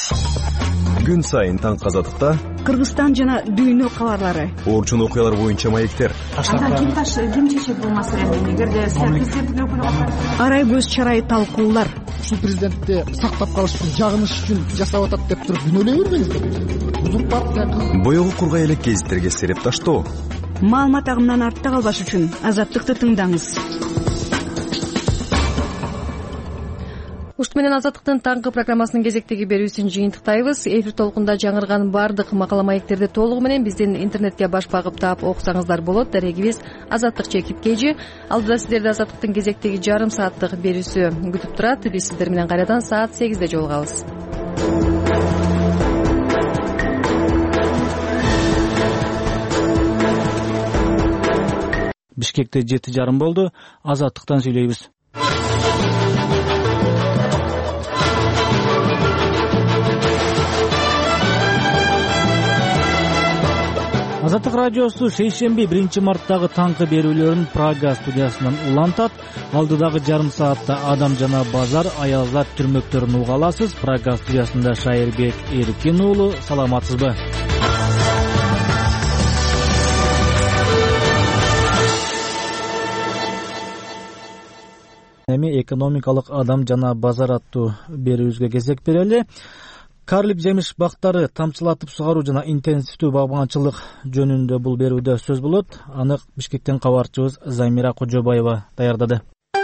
Күн сайын таңкы азаттыкта Кыргызстан жана дүйнө кабарлары, орчун окуялар боюнча маектер. Анда ким таш ким чечет бул маселени? Эгерде президенттин өкүлү арай көз чарай талкуулар. Ушул президентти сактап калыш үчүн, жагыныш үчүн жасап атат деп туруп күнөөлөй бербеңиздер. Бузуп партия боёгу кургай элек гезиттерге сереп таштоо. Маалымат агымынан артта калбаш үчүн азаттыкты тыңдаңыз. ушуну менен Азаттыктын таңкы программасынын кезектеги берүүсүн жыйынтыктайбыз. Эфир толкунда жаңырган бардык макала маектерди толугу менен биздин интернетке баш багып таап окусаңыздар болот. Дарегибиз Азаттык чекит кежи. Алдыда сиздерди Азаттыктын кезектеги жарым сааттык берүүсү күтүп турат. Биз сиздер менен кайрадан саат сегизде жолугабыз. Бишкекте жети жарым болду. Азаттыктан сүйлөйбүз. Азаттык радиосу шейшемби биринчи марттагы таңкы берүүлөрүн Прага студиясынан улантат. Алдыдагы жарым саатта адам жана базар, аялдар түрмөктөрүн уга аласыз. Прага студиясында Шайырбек Эркин уулу, саламатсызбы? Эми экономикалык адам жана базар аттуу берүүбүзгө кезек берели. Карлик жемиш бактары тамчылатып сугаруу жана интенсивдүү багбанчылык жөнүндө бул берүүдө сөз болот. Аны Бишкектен кабарчыбыз Замира Кожобаева даярдады.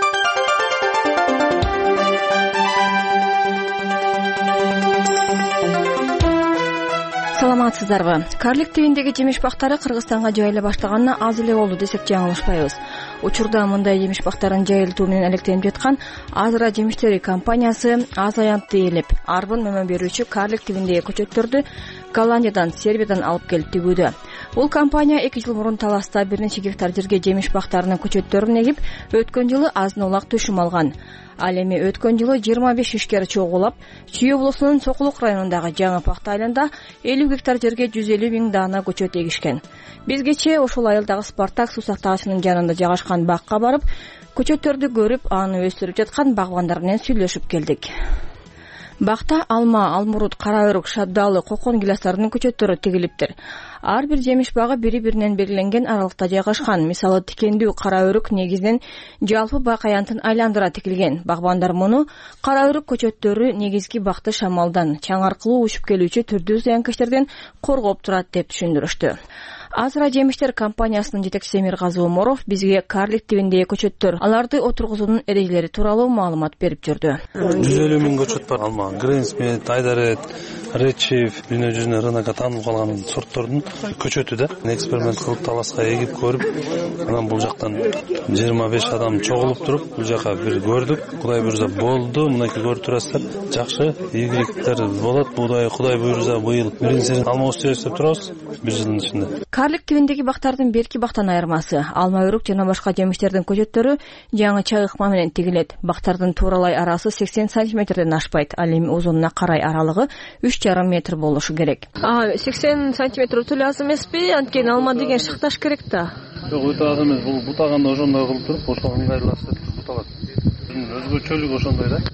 Саламатсыздарбы? Карлик тибиндеги жемиш бактары Кыргызстанга жайыла баштаганына аз эле болду десек жаңылышпайбыз. Учурда мындай жемиш бактарын жайылтуу менен алектенип жаткан Азыра жемиштери компаниясы аз аянтты ээлеп, арбын мөмө берүүчү карлик тибиндеги көчөттөрдү Голландиядан, Сербиядан алып келип тигүүдө. Бул компания эки жыл мурун таласта бир нече гектар жерге жемиш бактарынын көчөттөрүн эгип, өткөн жылы азын улак төшүм алган. Ал эми өткөн жылы жыйырма беш ишкер чогулап, Чүй облусунун Сокулук районундагы Жаңы Пакта айылында элүү гектар жерге жүз элүү миң даана көчөт эгишкен. Биз кечээ ошол айылдагы Спартак суу сактагычынын жанында жайгашкан бакка барып, көчөттөрдү көрүп, аны өстүрүп жаткан багбандар менен сүйлөшүп келдик. Бакта алма, алмурут, кара өрүк, шабдалы, кокон гиластарынын көчөттөрү тигилиптир. Ар бир жемиш багы бири-биринен белгиленген аралыкта жайгашкан. Мисалы, тикендүү кара өрүк негизинен жалпы бак аянтын айландыра тигилген. Багбандар муну кара өрүк көчөттөрү негизги бакты шамалдан, чаң аркылуу учуп келүүчү түрдүү зыянкечтерден коргоп турат деп түшүндүрүштү. Азыра жемиштер компаниясынын жетекчиси Эмиргазы Оморов бизге карлик тибиндеги көчөттөр, аларды отургузуунун эрежелери тууралуу маалымат берип жүрдү. жүз элүү миң көчөт бар. Алма, Грейнсмит, Айдарет, Редчиф, дүйнө жүзүнө рынокко таанылып калган сорттордун көчөтү да. Эксперимент кылып таласка эгип көрүп, анан бул жактан жыйырма беш адам чогулуп туруп, бул жака бир көрдүк. Кудай буйрса болду, мынакей көрүп турасыздар. Жакшы ийгиликтер болот. Будай Кудай буйрса быйыл биринчи алма өстүрөбүз деп турабыз бир жылдын ичинде. Карлик тибиндеги бактардын берки бактан айырмасы, алма өрүк жана башка жемиштердин көчөттөрү жаңы чай ыкма менен тигилет. Бактардын тууралай арасы сексен сантиметрден ашпайт. Ал эми узунуна карай аралыгы үч жарым метр болушу керек. А сексен сантиметр өтө аз эмеспи? Анткени алма деген шакташ керек да. Жок, өтө аз эмес. Бул бутаганда ошондой кылып туруп, ошого ыңгайлашып буталат. Өзгөчөлүгү ошондой да.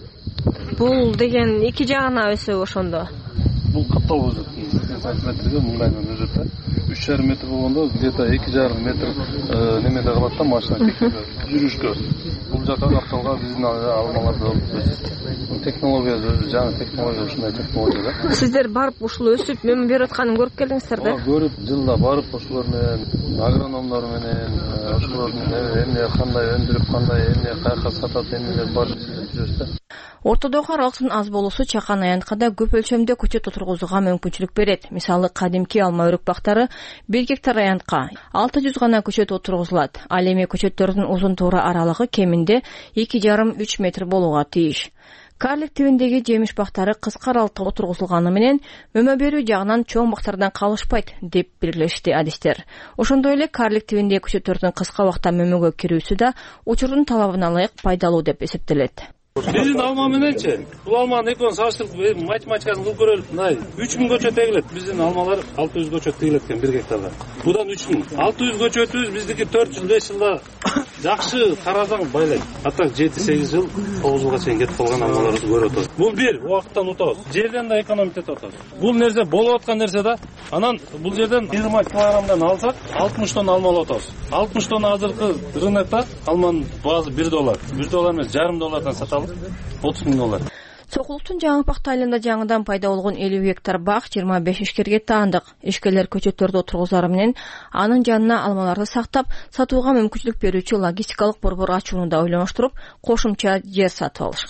Бул деген эки жагына өсө ошондо. Бул каттоо өсөт. сексен сантиметрге мындайдан өсөт да. үч жарым метр болгондо где-то эки жарым метр немеде калат да машина жүрүшкө. Бул жака капталга биздин алмаларды өсөт. Технология жаңы технология ушундай технология да. Сиздер барып ушул өсүп мөмө берип атканын көрүп келдиңиздер да? Көрүп, жылда барып ошолор менен, агрономдор менен, ошолор менен эмне кандай өндүрүп, кандай эмне каяка сатат, эмнелер бар жүрөбүз да. Ортодогу аралыктын аз болуусу чакан аянтка да көп өлчөмдө көчөт отургузууга мүмкүнчүлүк берет. Мисалы, кадимки алма өрүк бактары бир гектар аянтка алты жүз гана көчөт отургузулат. Ал эми көчөттөрдүн узун туура аралыгы кеминде эки жарым үч метр болууга тийиш. Карлик тибиндеги жемиш бактары кыска аралыкта отургузулганы менен мөмө берүү жагынан чоң бактардан калышпайт деп белгилешти адистер. Ошондой эле карлик тибиндеги көчөттөрдүн кыска убакта мөмөгө кирүүсү да учурдун талабына ылайык пайдалуу деп эсептелет. Биздин алма мененчи, бул алманын экөөнүн салыштырып математикасын кылып көрөлүк. Мындай үч миң көчөт эгилет. Биздин алмалар алты жүз көчөт эгилет экен бир гектарда. Будан үч миң. алты жүз көчөтүбүз биздики төрт жыл беш жылда жакшы карасаң байлайт. Атак жети сегиз жыл, тогуз жылга чейин кетип калган алмаларыбызды көрүп атабыз. Бул бир убакыттан утабыз. Жерден да экономить этип атабыз. Бул нерсе болуп аткан нерсе да. Анан бул жерден жыйырма килограммдан алсак, алтымыш тонна алма алып атабыз. алтымыш тонна азыркы рынокто алманын баасы бир доллар. бир доллар эмес, жарым доллардан сатабыз. отуз миң доллар. Сокулуктун Жаңы Пакта айылында жаңыдан пайда болгон элүү гектар бак жыйырма беш ишкерге таандык. Ишкерлер көчөттөрдү отургузары менен анын жанына алмаларды сактап, сатууга мүмкүнчүлүк берүүчү логистикалык борбор ачууну да ойлонуштуруп, кошумча жер сатып алышкан.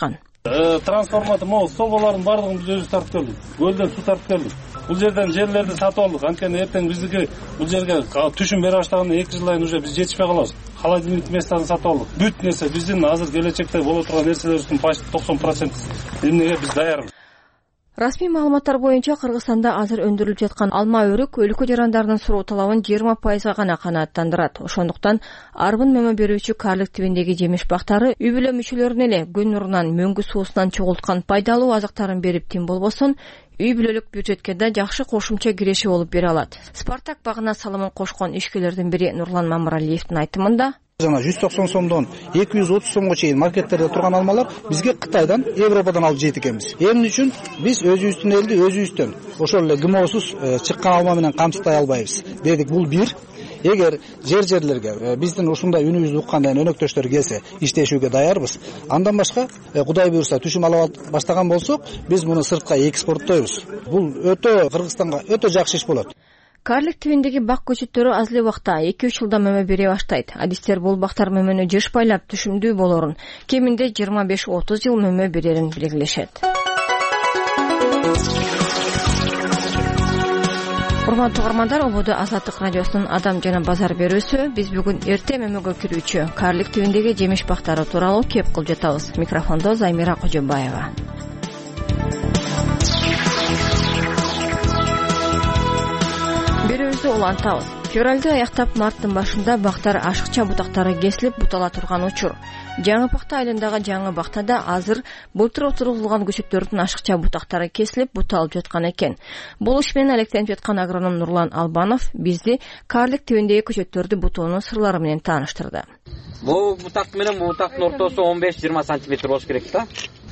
Трансформатор могу столболордун баардыгын биз өзүбүз тартып келдик. Көлдөн суу тартып келдик. Бул жерден жерлерди сатып алдык. Анткени эртең биздики бул жерге түшүм бере баштагандан эки жыл айын уже биз жетишпей калабыз. Холодильник местаны сатып алдык. Бүт нерсе биздин азыр келечекте боло турган нерселерибиздин почти токсон процент эмнеге биз даярбыз. Расмий маалыматтар боюнча Кыргызстанда азыр өндүрүлүп жаткан алма өрүк өлкө жарандарынын суроо талабын жыйырма пайызга гана канааттандырат. Ошондуктан арбын мөмө берүүчү карлик тибиндеги жемиш бактары үй бүлө мүчөлөрүнө эле күн нурунан мөңгү суусунан чогулткан пайдалуу азыктарын берип тим болбосун, үй бүлөлүк бюджетке да жакшы кошумча киреши болуп бере алат. Спартак багына салымын кошкон ишкерлердин бири Нурлан Мамыралиевдин айтымында жана жүз токсон сомдон эки жүз отуз сомго чейин маркеттерде турган алмалар бизге Кытайдан, Европадан алып жейт экенбиз. Эмне үчүн биз өзүбүздүн элди өзүбүздөн ошол эле гмосуз чыккан алма менен камсытай албайбыз дедик. Бул бир. Эгер жер-жерлерге биздин ушундай үнүбүздү уккандан өнөктөштөр келсе, иштешүүгө даярбыз. Андан башка, Кудай буйрса түшүм ала баштаган болсок, биз муну сыртка экспорттойбуз. Бул өтө Кыргызстанга өтө жакшы иш болот. Карлик тибиндеги бак көчөттөрү аз эле убакта эки үч жылда мөмө бере баштайт. Адистер бул бактар мөмөнү жышпайлап түшүмдүү болорун, кеминде жыйырма беш отуз жыл мөмө берерин белгилешет. Урматтуу угармандар, ободо Азаттык радиосунун Адам жана базар берүүсү. Биз бүгүн эрте мөмөгө кирүүчү карлик тибиндеги жемиш бактары тууралуу кеп кылып жатабыз. Микрофондо Займира Кожобаева. Берүүбүздү улантабыз. Февралды аяктап марттын башында бактар ашыкча бутактары кесилип бутала турган учур. Жаңы Пахта айылындагы жаңы бактада азыр былтыр отургузулган көчөттөрдүн ашыкча бутактары кесилип буталып жаткан экен. Бул иш менен алектенип жаткан агроном Нурлан Албанов бизди карлик тибиндеги көчөттөрдү бутоонун сырлары менен тааныштырды. Бул бутак менен бул бутактын ортосу он беш жыйырма сантиметр болуш керек да.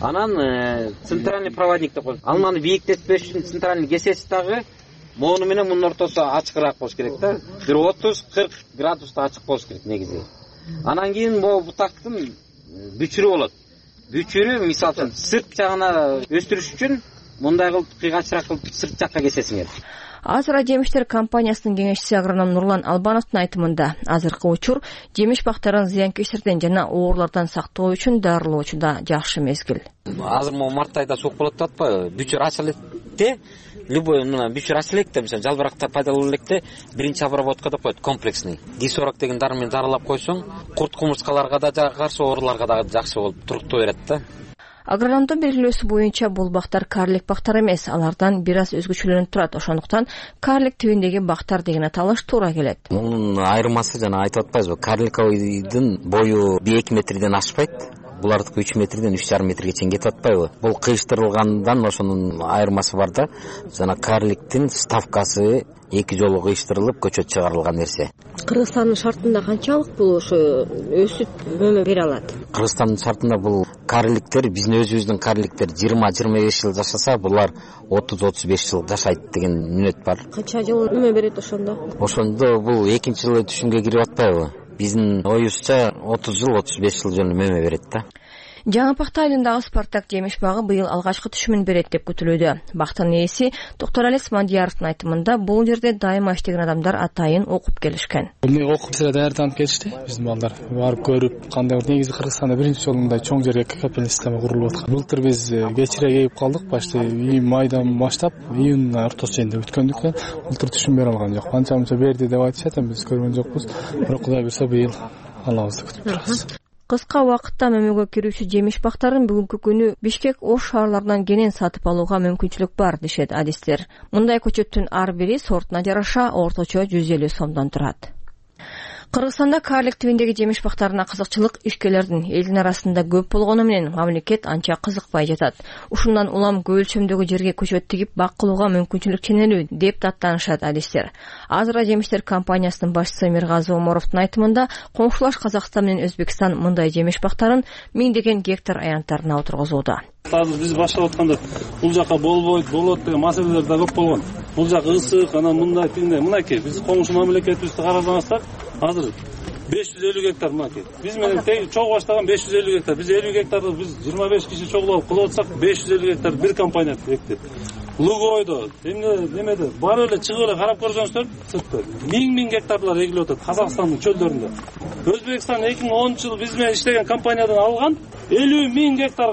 Анан центральный проводник деп коет. Алманы бийиктетпеш үчүн центральный кесеси дагы мону менен мунун ортосу ачыгыраак болуш керек да. бир отуз кырк градуста ачык болуш керек негизи. Анан кийин бул бутактын бүчүрү болот. Бүчүрү мисалы үчүн сырт жагына өстүрүш үчүн мындай кылып кыйгачыраак кылып сырт жакка кесесиңер. Азыра жемиштер компаниясынын кеңешчиси агроном Нурлан Албановдун айтымында азыркы учур жемиш бактарын зыянкечтерден жана оорулардан сактоо үчүн дарылоо учурда жакшы мезгил. Азыр могу март айда суук болот деп атпайбы? Бүчүр ачылат эле, любой мына бүчүр ачылат эле, мисалы жалбырактар пайда болот электе, биринчи обработка деп коет, комплексный. ди сорок деген дары менен дарылап койсоң, курт кумурскаларга да каршы, ооруларга да жакшы болуп туруктуу берет да. Агрономдун белгилөөсү боюнча бул бактар карлик бактар эмес, алардан бир аз өзгөчөлөнүп турат. Ошондуктан карлик тибиндеги бактар деген аталыш туура келет. Мунун айырмасы жана айтып атпайбызбы, карликовыйдын бою эки метрден ашпайт. Булардыкы үч метрден үч жарым метрге чейин кетип атпайбы? Бул кыйыштырылгандан ошонун айырмасы бар да. Жана карликтин ставкасы эки жолу кыйыштырылып көчөт чыгарылган нерсе. Кыргызстандын шартында канчалык бул ошо өсүп мөмө бере алат? Кыргызстандын шартында бул карликтер, биздин өзүбүздүн карликтер жыйырма жыйырма беш жыл жашаса, булар отуз отуз беш жыл жашайт деген мүнөт бар. Канча жыл мөмө берет ошондо? Ошондо бул экинчи жылы түшүмгө кирип атпайбы? Биздин оюбузча отуз жыл отуз беш жыл жөнүндө мөмө берет да. Жаңы Пахта айылындагы Спартак жемиш багы быйыл алгачкы түшүмүн берет деп күтүлүүдө. Бактын ээси Токтор Смандияровдун айтымында бул жерде дайыма иштеген адамдар атайын окуп келишкен. Эмне окуп даярданып келишти биздин балдар. Барып көрүп, кандай негизи Кыргызстанда биринчи жолу мындай чоң жерге капельный система курулуп аткан. Былтыр биз кечире келип калдык, башта майдан баштап июнь ортосу чейинде өткөндүктөн былтыр түшүм бере алган жок. Канча мынча берди деп айтышат, биз көргөн жокпуз. Бирок Кудай буйрса быйыл алабыз деп күтүп турабыз. Кыска убакытта мөмөгө кирүүчү жемиш бактарын бүгүнкү күнү Бишкек, Ош шаарларынан кенен сатып алууга мүмкүнчүлүк бар дешет адистер. Мындай көчөттүн ар бири сортуна жараша орточо жүз элүү сомдон турат. Кыргызстанда карлик тибиндеги жемиш бактарына кызыкчылык ишкерлердин элдин арасында көп болгону менен мамлекет анча кызыкпай жатат. Ушундан улам көп өлчөмдөгү жерге көчөт тигип бак кылууга мүмкүнчүлүк ченелүү деп даттанышат адистер. Азыра жемиштер компаниясынын башчысы Миргазы Оморовдун айтымында коңшулаш Казакстан менен Өзбекстан мындай жемиш бактарын миңдеген гектар аянттарына отургузууда. Азыр биз баштап атканда бул жака болбойт, болот деген маселелер да көп болгон. Бул жак ысык, анан мындай тигиндей. Мынакей биз коңшу мамлекетибизди карасаңыздар, азыр беш жүз элүү гектар мынакей. Биз менен тең чогуу баштаган беш жүз элүү гектар. Биз элүү гектарды биз жыйырма беш киши чогулуп кылып атсак, беш жүз элүү гектар бир компания эктеп. Лугойдо, эмне немеде, бар эле чыгып эле карап көрсөңүздөр, сыртта миң-миң гектарлар эгилип атат Казакстандын чөлдөрүндө. Өзбекстан эки миң онунчу жылы биз менен иштеген компаниядан алган элүү миң гектарга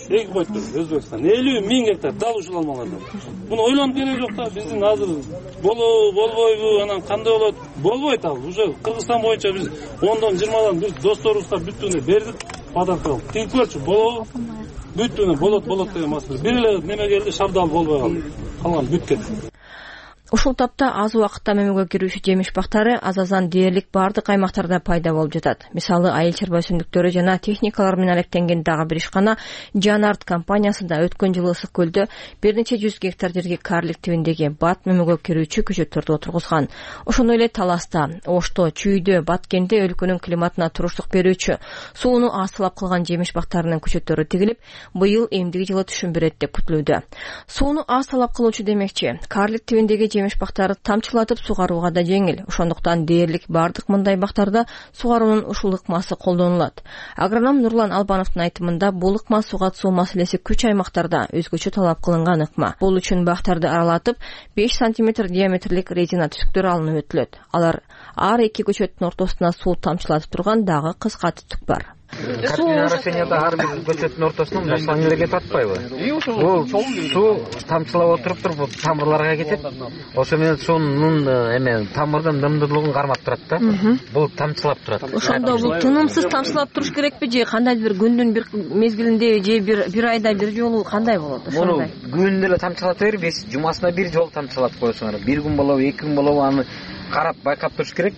эки койуп тур Өзбекстан элүү миң гектар дал ушул алмалардан. Муну ойлонуп кереги жок да. Биздин азыр болобу, болбойбу, анан кандай болот? Болбойт ал. Уже Кыргызстан боюнча биз ондон жыйырмадан биз досторубузга бүттүнө бердик. Подарка алып. Тип көрчү, болобу? Бүттүнө болот, болот деген маселе. Бир эле неме келди, шабдал болбой калды. Калган бүт кетти. Ушул тапта аз убакытта мөмөгө кирүүчү жемиш бактары азазан дээрлик бардык аймактарда пайда болуп жатат. Мисалы, айыл чарба өсүмдүктөрү жана техникалар менен алектенген дагы бир ишкана Жанарт компаниясы да өткөн жылы Ысык көлдө бир нече жүз гектар жерге карлик тибиндеги бат мөмөгө кирүүчү көчөттөрдү отургузган. Ошондой эле Таласта, Ошто, Чүйдө, Баткенде өлкөнүн климатына туруштук берүүчү сууну астылап калган жемиш бактарынын көчөттөрү тигилип, быйыл эмдиги жылы түшүм берет деп күтүлүүдө. Сууну астылап кылуучу демекчи, карлик тибиндеги жемиш бактарды тамчылатып сугарууга да жеңил. Ошондуктан дээрлик бардык мындай бактарда сугаруунун ушул ыкмасы колдонулат. Агроном Нурлан Албановдун айтымында бул ыкма суга суу маселеси күч аймактарда өзгөчө талап кылынган ыкма. Бул үчүн бактарды аралатып беш сантиметр диаметрлик резина түзүктөр алынып өтүлөт. Алар ар эки көчөттүн ортосуна суу тамчылатып турган дагы кыска түтүк бар. Картина растенияда ар бир көчөттүн ортосуна мындай шланг эле кетип атпайбы? Бул суу тамчылап отуруп туруп бул тамырларга кетет. Ошо менен суунун эме тамырдын дымдуулугун кармап турат да. Бул тамчылап турат. Ошондо бул тынымсыз тамчылап туруш керекпи же кандайдыр бир күндүн бир мезгилинде же бир бир айда бир жолу кандай болот ошондой? Күнүнө эле тамчылата бербейсиз, жумасына бир жолу тамчылатып коесуңар. Бир күн болобу, эки күн болобу аны карап байкап туруш керек.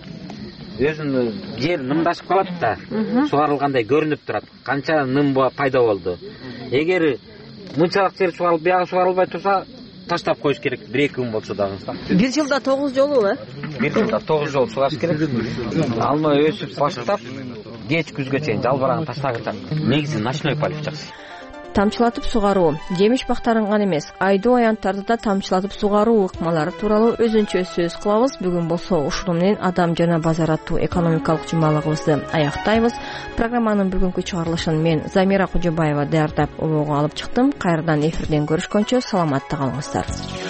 Өзүнүн жер нымдашып калат да, сугарылгандай көрүнүп турат. Канча ным пайда болду. Эгер мынчалык жер сугарылып, биягы сугарылбай турса, таштап коюш керек. бир эки күн болсо дагы. Бир жылда тогуз жолу, э? Бир жылда тогуз жолу сугарыш керек. Алма өсүп баштап, кеч күзгө чейин жалбырагын таштагычак. Негизи ночной полив жакшы. Тамчылатып сугаруу жемиш бактарын гана эмес, айдоо аянттарды да тамчылатып сугаруу ыкмалары тууралуу өзүнчө сөз кылабыз. Бүгүн болсо ушул менен Адам жана базар аттуу экономикалык жумалыгыбызды аяктайбыз. Программанын бүгүнкү чыгарылышын мен Замира Кожобаева даярдап обого алып чыктым. Кайрадан эфирден көрүшкөнчө саламатта калыңыздар.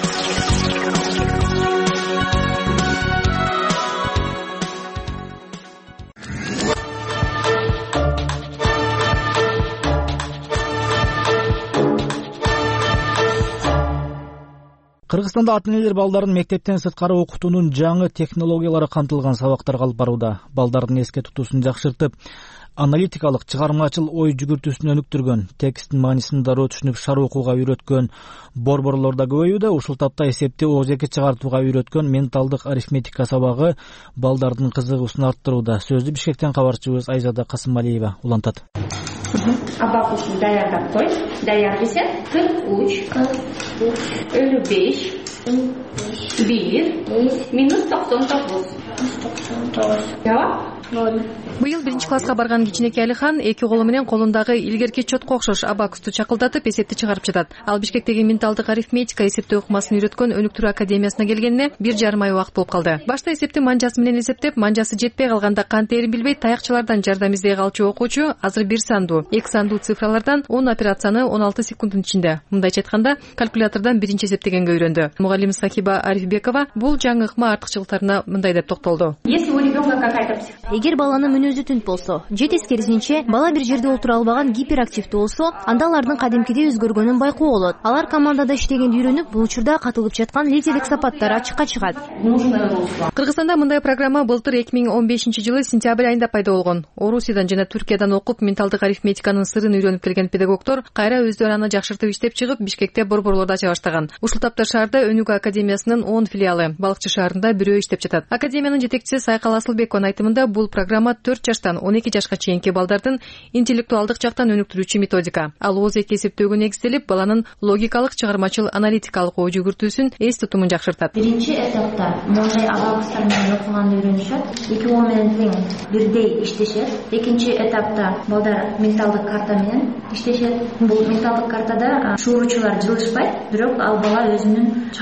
Кыргызстанда ата-энелер балдарын мектептен сырткары окутуунун жаңы технологиялары камтылган сабактарга алып барууда. Балдардын эске тутуусун жакшыртып, аналитикалык, чыгармачыл ой жүгүртүүсүн өнүктүргөн, тексттин маанисин дароо түшүнүп шар окууга үйрөткөн борборлор да көбөйүүдө. Ушул тапта эсепти оозеки чыгартууга үйрөткөн менталдык арифметика сабагы балдардын кызыгуусун арттырууда. Сөздү Бишкектен кабарчыбыз Айзада Касымалиева улантат. Абакушун даярдап кой. Даяр десе кырк үч, элүү беш, бир, минус токсон тогуз. Быйыл биринчи класска барган кичинекей Алихан эки колу менен колундагы илгерки чотко окшош абакусту чакылдатып эсепти чыгарып жатат. Ал Бишкектеги менталдык арифметика эсептөө ыкмасын үйрөткөн өнүктүрүү академиясына келгенине бир жарым ай убакыт болуп калды. Башта эсепти манжасы менен эсептеп, манжасы жетпей калганда кантээрин билбей таякчылардан жардам издей калчу окуучу азыр бир сандуу, эки сандуу цифралардан он операцияны он алты секунддун ичинде, мындайча айтканда, калькулятордон биринчи эсептегенге үйрөндү. Мугалим Сахиба Арифбекова бул жаңы ыкма артыкчылыктарына мындай деп токтолду. Если у ребенка какая-то Эгер баланын мүнөзү түнт болсо, же тескерисинче бала бир жерде отура албаган гиперактивдүү болсо, анда алардын кадимкидей өзгөргөнүн байкоо болот. Алар командада иштегенди үйрөнүп, бул учурда катылып жаткан лидерлик сапаттар ачыкка чыгат. Кыргызстанда мындай программа былтыр эки миң он бешинчи жылы сентябрь айында пайда болгон. Орусиядан жана Түркиядан окуп, менталдык арифметиканын сырын үйрөнүп келген педагогдор кайра өздөрү аны жакшыртып иштеп чыгып, Бишкекте борборлорду ача баштаган. Ушул тапта шаарда Өнүгүү академиясынын он филиалы, Балыкчы шаарында бирөө иштеп жатат. Академиянын жетекчиси Сайкал Асылбекованын айтымында, бул программа төрт жаштан он эки жашка чейинки балдардын интеллектуалдык жактан өнүктүрүүчү методика. Ал оозеки эсептөөгө негизделип, баланын логикалык, чыгармачыл, аналитикалык ой жүгүртүүсүн, эс тутумун жакшыртат. Биринчи этапта мондай абакустар менен окуганды үйрөнүшөт. Экөө менен тең бирдей иштешет. Экинчи этапта балдар менталдык карта менен иштешет. Бул менталдык картада шууручулар жылышпайт, бирок ал бала өзүнүн чыгармачыл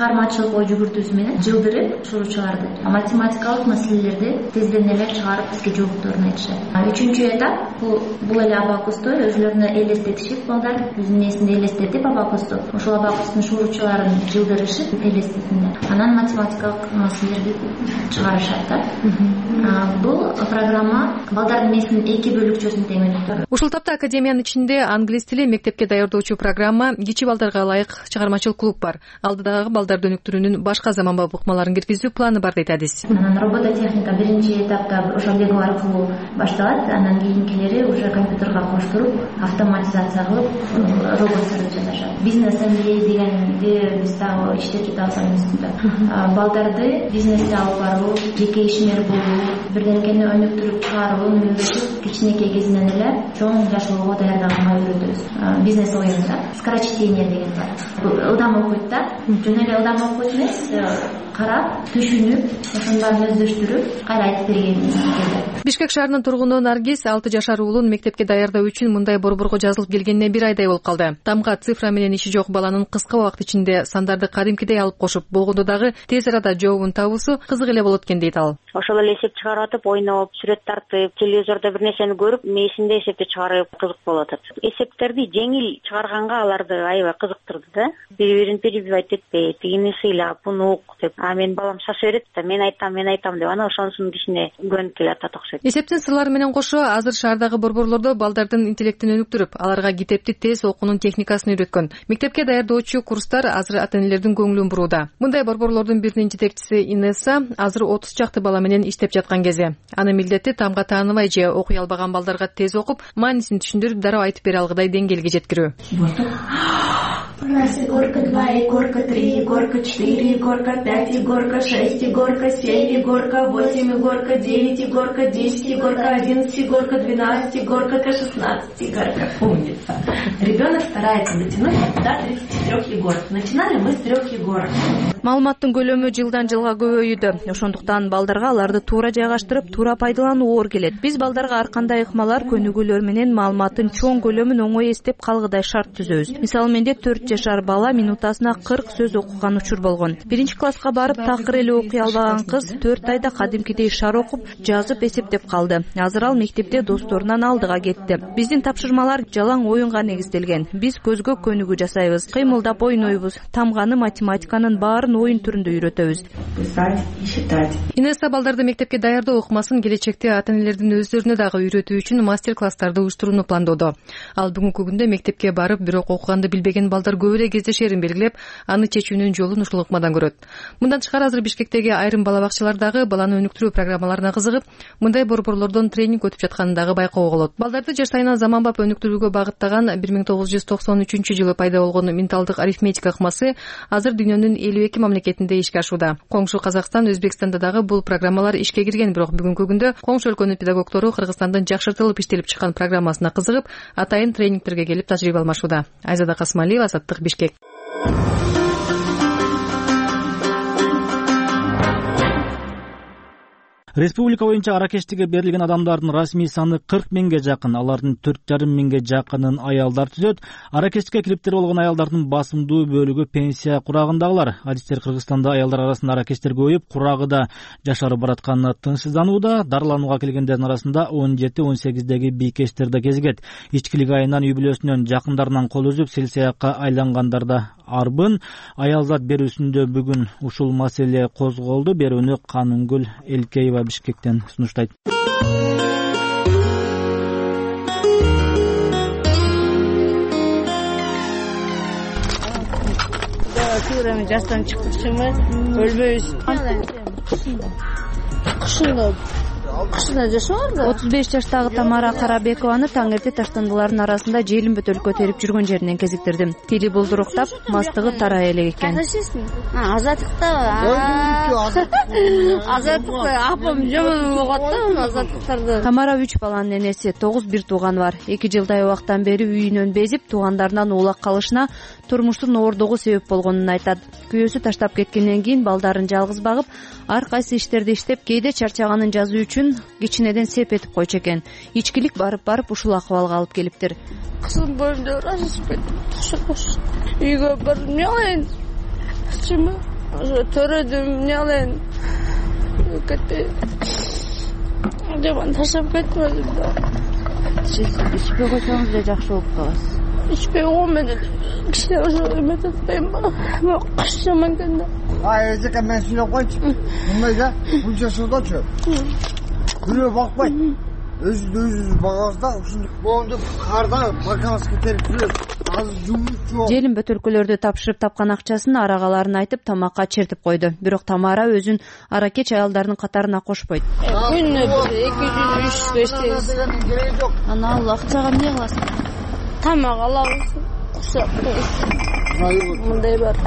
чыгармачылык ой жүгүртүүсү менен жылдырып ушуручуларды математикалык маселелерди тезден эле чыгарып бизге жоопторун айтышат. Үчүнчү этап бул бул эле абакусту өзүлөрүнө элестетишип, балдар өзүнүн эсинде элестетип абакусту ошол абакустун шууручуларын жылдырышып элестетинде анан математикалык маселелерди чыгарышат да. Бул программа балдардын эсинин эки бөлүкчөсүн теңдетет. Ушул тапта академиянын ичинде англис тили мектепке даярдоочу программа, кичи балдарга ылайык чыгармачыл клуб бар. Алдыдагы балдарды өнүктүрүүнүн башка заманбап ыкмаларын киргизүү планы бар дейт адис. Анан робототехника биринчи этапта ошол лего аркылуу башталат, анан кийинкилери уже компьютерге коштуруп, автоматизация кылып роботторду жасашат. Бизнес эм би эй дегенди биз дагы иштетип атабыз үстүндө. Балдарды бизнесте алып баруу, жеке ишмер болуу, бирденекени өнүктүрүп чыгарууну үйрөтүп, кичинекей кезинен эле чоң жашоого даярдаганга үйрөтөбүз. Бизнес оюнда скорочтение деген бар. Ылдам окуйт да, жөн эле ылдам окуйт эмес, карап, түшүнүп, ошонун баарын өздөштүрүп, кайра айтып берген. Бишкек шаарынын тургуну Наргиз алты жашар уулун мектепке даярдоо үчүн мындай борборго жазылып келгенине бир айдай болуп калды. Тамга цифра менен иши жок баланын кыска убакыт ичинде сандарды кадимкидей алып кошуп болгондо дагы тез арада жообун табуусу кызык эле болот экен дейт ал. Ошол эле эсеп чыгарып атып, ойноп, сүрөт тартып, телевизордо бир нерсени көрүп, мээсинде эсепти чыгарып кызык болуп атат. Эсептерди жеңил чыгарганга аларды аябай кызыктырды да. Бири-бирин перебивать этпей, тигини сыйлап, буну ук деп. А мен балам шаша берет да, мен айтам, мен айтам деп, анан ошонусунун ишине көнүп келатат окшойт. Эсептин сырлары менен кошо азыр шаардагы борборлордо балдардын интеллектин өнүктүрүп, аларга китепти тез окуунун техникасын үйрөткөн. Мектепке даярдоочу курстар азыр ата энелердин көңүлүн бурууда. Мындай борборлордун биринин жетекчиси Инесса азыр отуз чакты бала менен иштеп жаткан кези. Анын милдети тамга тааныбай же окуй албаган балдарга тез окуп, маанисин түшүндүрүп, дароо айтып бере алгыдай деңгээлге жеткирүү. У нас Егорка два, Егорка три, Егорка четыре, Егорка пять, Егорка шесть, Егорка семь, Егорка восемь, Егорка девять, Егорка десять, Егорка одиннадцать, Егорка двенадцать, Егорка шестнадцать. Егорка умница. Ребенок старается дотянуть до тридцати трёх Егоров. Начинали мы с трех Егоров. Маалыматтын көлөмү жылдан жылга көбөйүүдө. Ошондуктан балдарга аларды туура жайгаштырып, туура пайдалануу оор келет. Биз балдарга ар кандай ыкмалар, көнүгүүлөр менен маалыматтын чоң көлөмүн оңой эстеп калгыдай шарт түзөбүз. Мисалы менде төрт жашар бала минутасына кырк сөз окуган учур болгон. Биринчи класска барып такыр эле окуй албаган кыз төрт айда кадимкидей шар окуп, жазып эсептеп калды. Азыр ал мектепте досторунан алдыга кетти. Биздин тапшырмалар жалаң оюнга негизделген. Биз көзгө көнүгүү жасайбыз, кыймылдап ойнойбуз, тамганы, математиканын баарын оюн түрүндө үйрөтөбүз. Писать и считать. Инесса балдарды мектепке даярдоо ыкмасын келечекте ата энелердин өздөрүнө дагы үйрөтүү үчүн мастер-класстарды уюштурууну пландоодо. Ал бүгүнкү күндө мектепке барып, бирок окуганды билбеген балдар көп эле кездешерин белгилеп, аны чечүүнүн жолун ушул ыкмадан көрөт. Мындан тышкары азыр Бишкектеги айрым бала бакчалар дагы баланы өнүктүрүү программаларына кызыгып, мындай борборлордон тренинг өтүп жатканын дагы байкоого болот. Балдарды жаш сайын заманбап өнүктүрүүгө багыттаган бир миң тогуз жүз токсон үчүнчү жылы пайда болгон менталдык арифметика ыкмасы азыр дүйнөнүн элүү эки мамлекетинде ишке ашууда. Коңшу Казакстан, Өзбекстанда дагы бул программалар ишке кирген, бирок бүгүнкү күндө коңшу өлкөнүн педагогдору Кыргызстандын жакшыртылып иштелип чыккан программасына кызыгып, атайын тренингтерге келип тажрыйба алмашууда. Айзада Касмалиева, Азаттык, Бишкек. Республика боюнча аракештикке берилген адамдардын расмий саны кырк миңге жакын, алардын төрт жарым миңге жакынын аялдар түзөт. Аракештикке кириптер болгон аялдардын басымдуу бөлүгү пенсия курагындагылар. Адистер Кыргызстанда аялдар арасында аракештер көбөйүп, курагы да жашарып баратканы тынчсызданууда. Дарыланууга келгендердин арасында он жети он сегиздеги бийкештер да кезигет. Ичкилик айынан үй бүлөсүнөн, жакындарынан кол үзүп, селсаякка айлангандар да арбын. Аял зат берүүсүндө бүгүн ушул маселе козголду. Берүүнү Канунгүл Элкеева Бишкектен сунуштайт. Жастан чыккычымы өлбөйбүз. Кышында кышында жашабарбы? отуз беш жаштагы Тамара Карабекованы таң эрте таштандылардын арасында желин бөтөлүп көтөрүп жүргөн жеринен кезиктирдим. Тили булдуруктап, мастыгы тарай элек экен. Азаттыкта Азаттыкта апам жаман болгот да, азаттыктарды. Тамара үч баланын энеси, тогуз бир тууганы бар. эки жылдай убактан бери үйүнөн безип, туугандарынан улак калышына турмуштун оордугу себеп болгонун айтат. Күйөөсү таштап кеткенден кийин балдарын жалгыз багып, ар кайсы иштерди иштеп, кээде чарчаганын жазуу үчүн кичинеден сеп этип койчу экен. Ичкилик барып-барып ушул акыбалга алып келиптир. Кызым боюмда разышпайт. Үйгө барып эмне кылайын? Чымы? ошо төрөдүм, эмне кылайын кетти. Жаман таштап кеттим өзүмдү. Сиз ичпей койсоңуз да жакшы болуп каласыз. Ичпей койгон менен кичине ошо эметип атпайынбы? Кыш жаман экен да. Ай, эжеке мен сүйлөп койчу. Мындай да, бул жашоодочу. Бирөө бакпайт. Өзүбүз өзүбүз багабыз да, ушундай боомду карда бакабыз көтөрүп жүрөбүз. Азыр жумуш жок. Желим бөтөлкөлөрдү тапшырып тапкан акчасын арагаларын айтып тамакка чертип койду. Бирок Тамара өзүн аракеч аялдардын катарына кошпойт. Күнүнө эки жүз үч жүз иштейбиз. Ана ал акчага эмне кыласың? Тамак алабыз. Курсак мындай бар.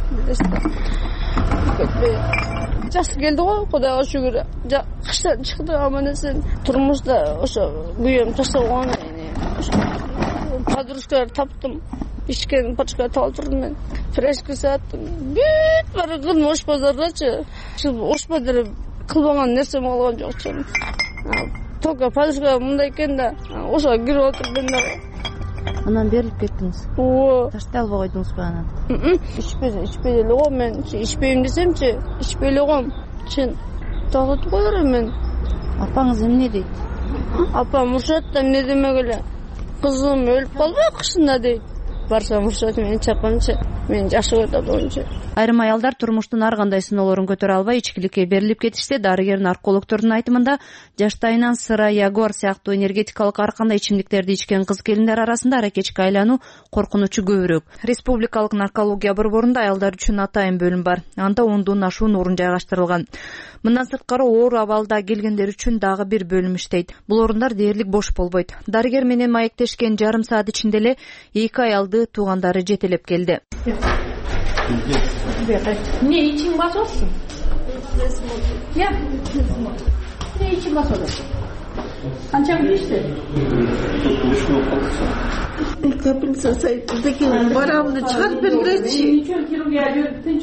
Жакшы келди го, Кудайга шүгүр. Кыштан чыкты, аман эсен. Турмушта ошо күйөөм таштап койгон. Подружкалар таптым. Ичкен пачка талдырдым мен. Фрешка саттым. Бүт баары кылдым ош базардачы. Ош базары кылбаган нерсем калган жокчу. Только подружка мындай экен да, ошого кирип отурдум да. Анан берилип кеттиңиз. Ооба. Таштай албай койдуңузбу анан? Ичпей, ичпей эле го мен. Ичпейм десемчи, ичпей эле коем. Чын тагып коерм мен. Апаңыз эмне дейт? Апам урушат да эмне демек эле. Кызым өлүп калбай кышында дейт. Барсам урушат, мен чапамчы. Мен жакшы көрөт болчу. Айрым аялдар турмуштун ар кандай сыноолорун көтөрө албай ичкиликке берилип кетишти. Дарыгер наркологдордун айтымында жаштайынан сыра, ягуар сыяктуу энергетикалык ар кандай ичимдиктерди ичкен кыз келиндер арасында аракечке айлануу коркунучу көбүрөөк. Республикалык наркология борборунда аялдар үчүн атайын бөлүм бар. Анда ондон ашуун орун жайгаштырылган. Мындан сырткары оор абалда келгендер үчүн дагы бир бөлүм иштейт. Бул орундар дээрлик бош болбойт. Дарыгер менен маектешкен жарым саат ичинде эле эки аялды туугандары жетелеп келди. Эмне ичиң басып атсың? Я. Эмне ичиң басып атасың? Канча билишти? Капельница сайдыдагы барамды чыгарып бергилечи. Үчүн хирургия жүрүп тынч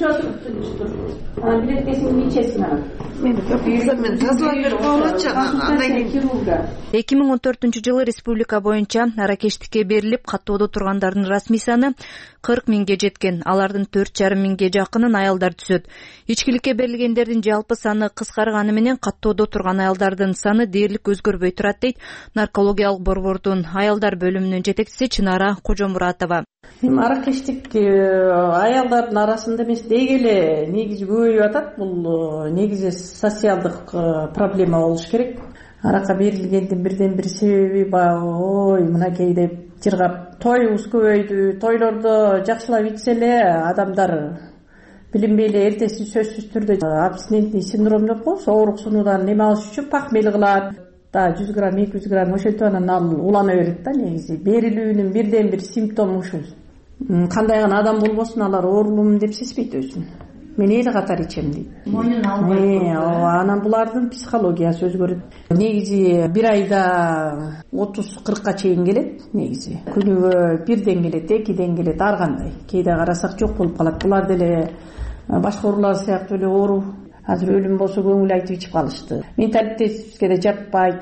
отуруп. Анан билеткесин ичесиң анан. Мен капельницамен тазалап берип коелучу андан кийин. эки миң он төртүнчү жылы республика боюнча аракештикке берилип каттоодо тургандардын расмий саны кырк миңге жеткен. Алардын төрт жарым миңге жакынын аялдар түзөт. Ичкиликке берилгендердин жалпы саны кыскарганы менен каттоодо турган аялдардын саны дээрлик өзгөрбөй турат дейт наркологиялык борбордун аялдар бөлүмүнүн жетекчиси Чынара Кожомуратова. Эми аракештик аялдардын арасында эмес, деги эле негизи көбөйүп атат. Бул негизи социалдык проблема болуш керек. Аракка берилгендин бирден бир себеби баягы ой мынакей деп жыргап тоюбуз көбөйдү. Тойлордо жакшылап ичсе эле адамдар билинбей эле эртеси сөзсүз түрдө абстинентный синдром деп коебуз. Ооруксунуудан неме алыш үчүн похмель кылат. Да жүз грамм, эки жүз грамм ошентип анан ал улана берет да. Негизи берилүүнүн бирден бир симптому ушул. Кандай гана адам болбосун алар оорулуумун деп сезбейт өзүн. Мен эл катар ичем дейт. Мойнун албайт. Ооба, анан булардын психологиясы өзгөрөт. Негизи бир айда отуз кыркка чейин келет негизи. Күнүгө бирден келет, экиден келет, ар кандай. Кээде карасак жок болуп калат. Булар деле башка оорулар сыяктуу эле оору. Азыр өлүм болсо көңүл айтып ичип калышты. Менталитетибизге да жакпайт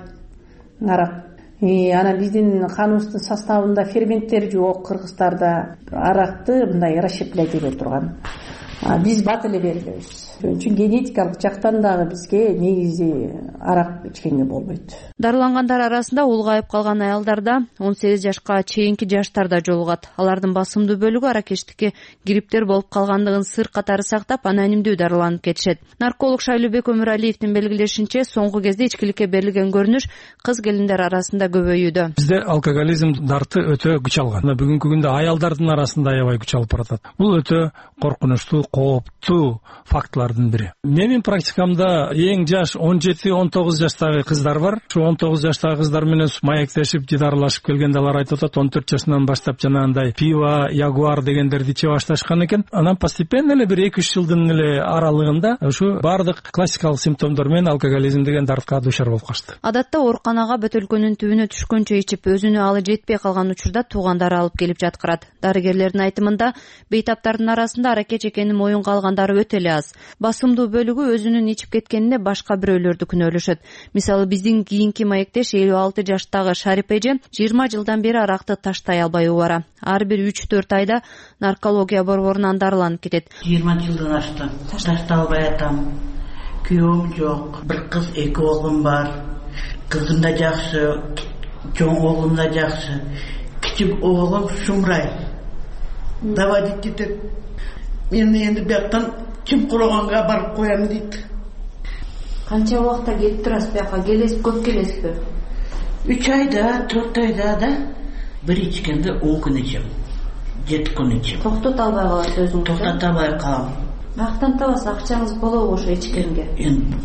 арак. Анан биздин каныбыздын составында ферменттер жок. Кыргыздарда аракты мындай расщеплять эбей турган. Биз бат эле берилебиз. Ошон үчүн генетикалык жактан дагы бизге негизи арак ичкенге болбойт. Дарылангандар арасында улгайып калган аялдарда он сегиз жашка чейинки жаштарда жолугат. Алардын басымдуу бөлүгү аракештикке гриптер болуп калгандыгын сыр катары сактап анонимдүү дарыланып кетишет. Нарколог Шайлообек Өмүралиевдин белгилешинче, соңку кезде ичкиликке берилген көрүнүш кыз келиндер арасында көбөйүүдө. Бизде алкоголизм дарты өтө күч алган. Бүгүнкү күндө аялдардын арасында аябай күч алып баратат. Бул өтө коркунучтуу, кооптуу фактылардын бири. Менин практикамда эң жаш он жети он тогуз жаштагы кыздар бар. Ушу он тогуз жаштагы кыздар менен маектешип, жидарылашып келгенде алар айтып атат, он төрт жашынан баштап жанагындай пиво, ягуар дегендерди иче башташкан экен. Анан постепенно эле бир эки үч жылдын эле аралыгында ушу бардык классикалык симптомдор менен алкоголизм деген дартка дуушар болуп калышты. Адатта ооруканага бөтөлкөнүн түбүнө түшкөнчө ичип, өзүнө алы жетпей калган учурда туугандары алып келип жаткырат. Дарыгерлердин айтымында, бейтаптардын арасында аракеч экенин моюнга алгандары өтө эле аз. Басымдуу бөлүгү өзүнүн ичип кеткенине башка бирөөлөрдү күнөөлөшөт. Мисалы биздин кийинки маектеш элүү алты жаштагы Шарип эже жыйырма жылдан бери аракты таштай албай убара. Ар бир үч төрт айда наркология борборунан дарыланып кетет. жыйырма жылдан ашты. Таштай албай атам. Күйөөм жок. Бир кыз, эки оглум бар. Кызым да жакшы, чоң оглум да жакшы. Кичик оглум Шумрай. Давадик кетет. Мен енді бияктан ким кулаганга барып коям дейт. Канча убакта келип турасыз бияка? Келесиз, көп келесизби? үч айда, төрт айда да бир ичкенде он күн ичем. жети күн ичем. Токтото албай каласыз өзүңүздү? Токтото албай калам. Бактан табасыз, акчаңыз болобу ошо ичкенге? Эми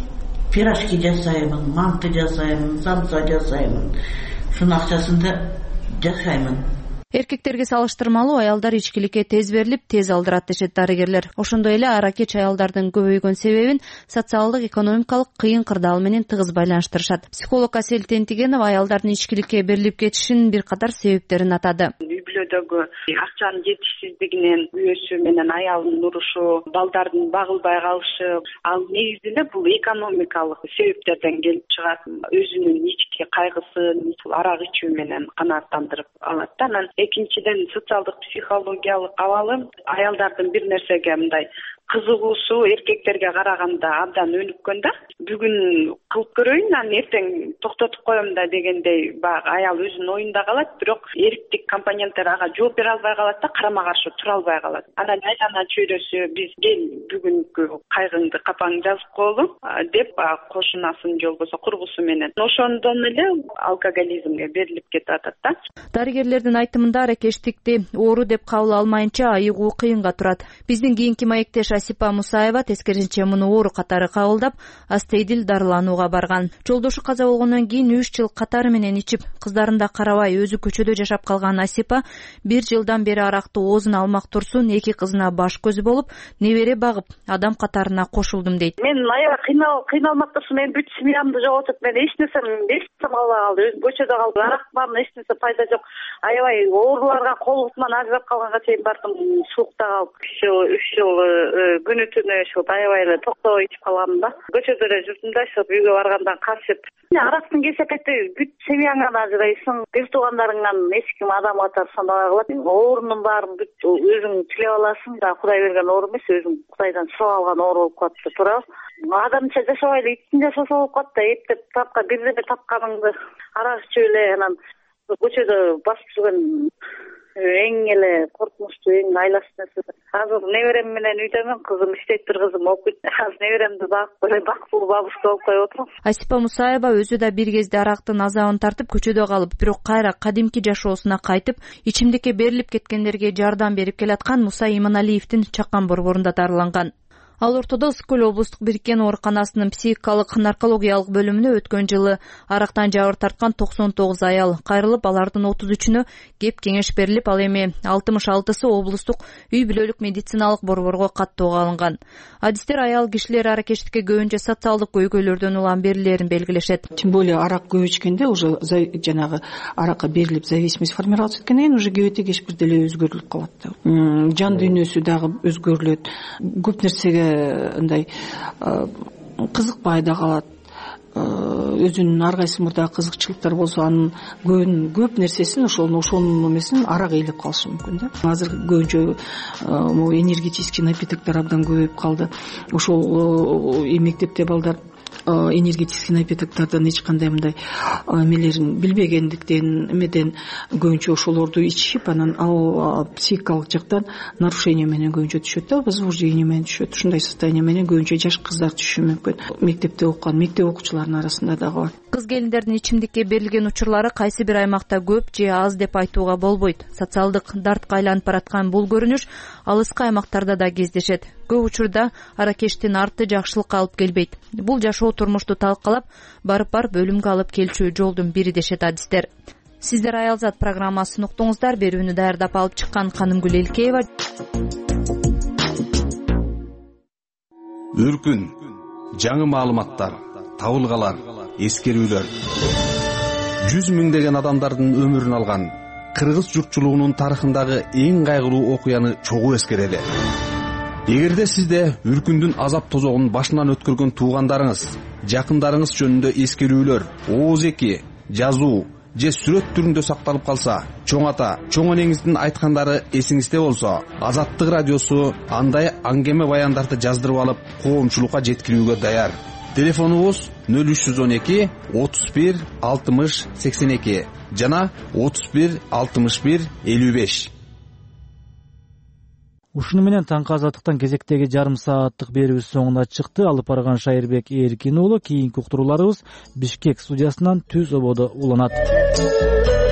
пирожки жасаймын, манты жасаймын, самса жасаймын. Шунун акчасын да жашаймын. Эркектерге салыштырмалуу аялдар ичкиликке тез берилип, тез алдырат дешет дарыгерлер. Ошондой эле аракеч аялдардын көбөйгөн себебин социалдык, экономикалык кыйын кырдаал менен тыгыз байланыштырышат. Психолог Асель Тентигенова аялдардын ичкиликке берилип кетишинин бир катар себептерин атады. Үй-бүлөдөгү акчанын жетишсиздигинен күйөөсү менен аялынын урушу, балдардын багылбай калышы, ал негизи эле бул экономикалык себептерден келип чыгат. Өзүнүн ички кайгысын арак ичүү менен канааттандырып алат да. Анан экинчиден социалдык, психологиялык абалы аялдардын бир нерсеге мындай кызыгуусу эркектерге караганда абдан өнүккөн да. Бүгүн кылып көрөйүн, анан эртең токтотуп коем да дегендей баягы аял өзүнүн оюнда калат, бирок эриктик компоненттер ага жооп бере албай калат да, карама каршы тура албай калат. Анан айлана чөйрөсү биз кел бүгүнкү кайгыңды капаң жазып коелу деп кошунасын же болбосо курбусу менен ошондон эле алкоголизмге берилип кетип атат да. Дарыгерлердин айтымында аракештикти оору деп кабыл алмайынча айыгуу кыйынга турат. Биздин кийинки маектеш Асипа Мусаева тескерисинче муну оору катары кабылдап, астейдил дарыланууга барган. Жолдошу каза болгондон кийин үч жыл катары менен ичип, кыздарында карабай өзү көчөдө жашап калган Асипа бир жылдан бери аракты оозуна алмак турсун эки кызына баш көзү болуп, небере багып, адам катарына кошулдум дейт. Мен аябай кыйнал кыйналмак турсун, мен бүт семьямды жоготуп, мен эч нерсем эч нерсем албай калды. Өзүм көчөдө калдым. Арак бардым, эч нерсе пайда жок. Аябай ооруларга кол бутуман ажырап калганга чейин бардым, суукта калып. үч жыл күнү түнү ушул аябай эле токтобой ичип калгам да. Көчөдө эле жүрдүм да, ошо үйгө баргандан качып. Арактын кесепети бүт семьяңан ажырайсың, бир туугандарыңан эч ким адам катары санабай калат. Оорунун баарын бүт өзүң тилеп аласың да, Кудай берген оору эмес, өзүң Кудайдан сурап алган оору болуп калат. Туура. Адамча жашабайлы иттин жашаса болуп калат да, эптеп тапка бирдеме тапканыңды арак ичип эле анан көчөдө басып жүргөн эң эле коркунучтуу, эң айласыз нерсе. Азыр неберем менен үйдөмүн, кызым иштейт, бир кызым окуйт. Азыр неберемди багып эле баксылуу бабушка болуп коюп отурам. Асипа Мусаева өзү да бир кезде арактын азабын тартып көчөдө калып, бирок кайра кадимки жашоосуна кайтып, ичимдикке берилип кеткендерге жардам берип келаткан Муса Иманалиевдин Чакан борборунда дарыланган. Ал ортодо Ысык-Көл облустук бириккен ооруканасынын психикалык наркологиялык бөлүмүнө өткөн жылы арактан жабыр тарткан токсон тогуз аял кайрылып, алардын отуз үчүнө кеп кеңеш берилип, ал эми алтымыш алтысы облустук үй бүлөлүк медициналык борборго каттоого алынган. Адистер аял кишилер аракештикке көбүнчө социалдык көйгөйлөрдөн улам берилерин белгилешет. Тем более арак көп ичкенде уже жанагы аракка берилип зависимость формироваться эткенден кийин уже кебете кеч бир деле өзгөрүлүп калат да. Жан дүйнөсү дагы өзгөрүлөт. Көп нерсеге ындай кызыкпай да калат. Өзүнүн ар кайсы мурдагы кызыкчылыктар болсо, анын көбүн көп нерсесин ошол ошонун эмесин арак ээлеп калышы мүмкүн да. Азыр көбүнчө энергетический напитоктор абдан көбөйүп калды. Ошол мектепте балдар энергетический напитоктордон эч кандай мындай эмелерин билбегендиктен эмеден көбүнчө ошолорду ичип, анан ал психикалык жактан нарушение менен көбүнчө түшөт да, возбуждение менен түшөт. Ушундай состояние менен көбүнчө жаш кыздар түшүшү мүмкүн. Мектепте окуган, мектеп окуучуларынын арасында дагы бар. Кыз келиндердин ичимдикке берилген учурлары кайсы бир аймакта көп же аз деп айтууга болбойт. Социалдык дартка айланып бараткан бул көрүнүш алыскы аймактарда да кездешет. Көп учурда аракештин арты жакшылыкка алып келбейт. Бул жашоо турмушту талкалап, барып барып өлүмгө алып келчү жолдун бири дешет адистер. Сиздер Аялзат программасын уктуңуздар. Берүүнү даярдап алып чыккан Канымгүл Элкеева. Үркүн, жаңы маалыматтар, табылгалар, эскерүүлөр. Жүз миңдеген адамдардын өмүрүн алган кыргыз журтчулугунун тарыхындагы эң кайгылуу окуяны чогуу эскерели. Эгерде сизде үркүндүн азап тозогун башынан өткөргөн туугандарыңыз, жакындарыңыз жөнүндө эскерүүлөр, ооз эки, жазуу же сүрөт түрүндө сакталып калса, чоң ата, чоң энеңиздин айткандары эсиңизде болсо, Азаттык радиосу андай аңгеме баяндарды жаздырып алып, коомчулукка жеткирүүгө даяр. Телефонубуз нөл үч жүз он эки отуз бир алтымыш сексен эки жана отуз бир алтымыш бир элүү беш. Ушуну менен таңкы азаттыктан кезектеги жарым сааттык берүүбүз соңуна чыкты. Алып барган Шайырбек Эркин уулу. Кийинки уктурууларыбыз Бишкек студиясынан түз ободо уланат.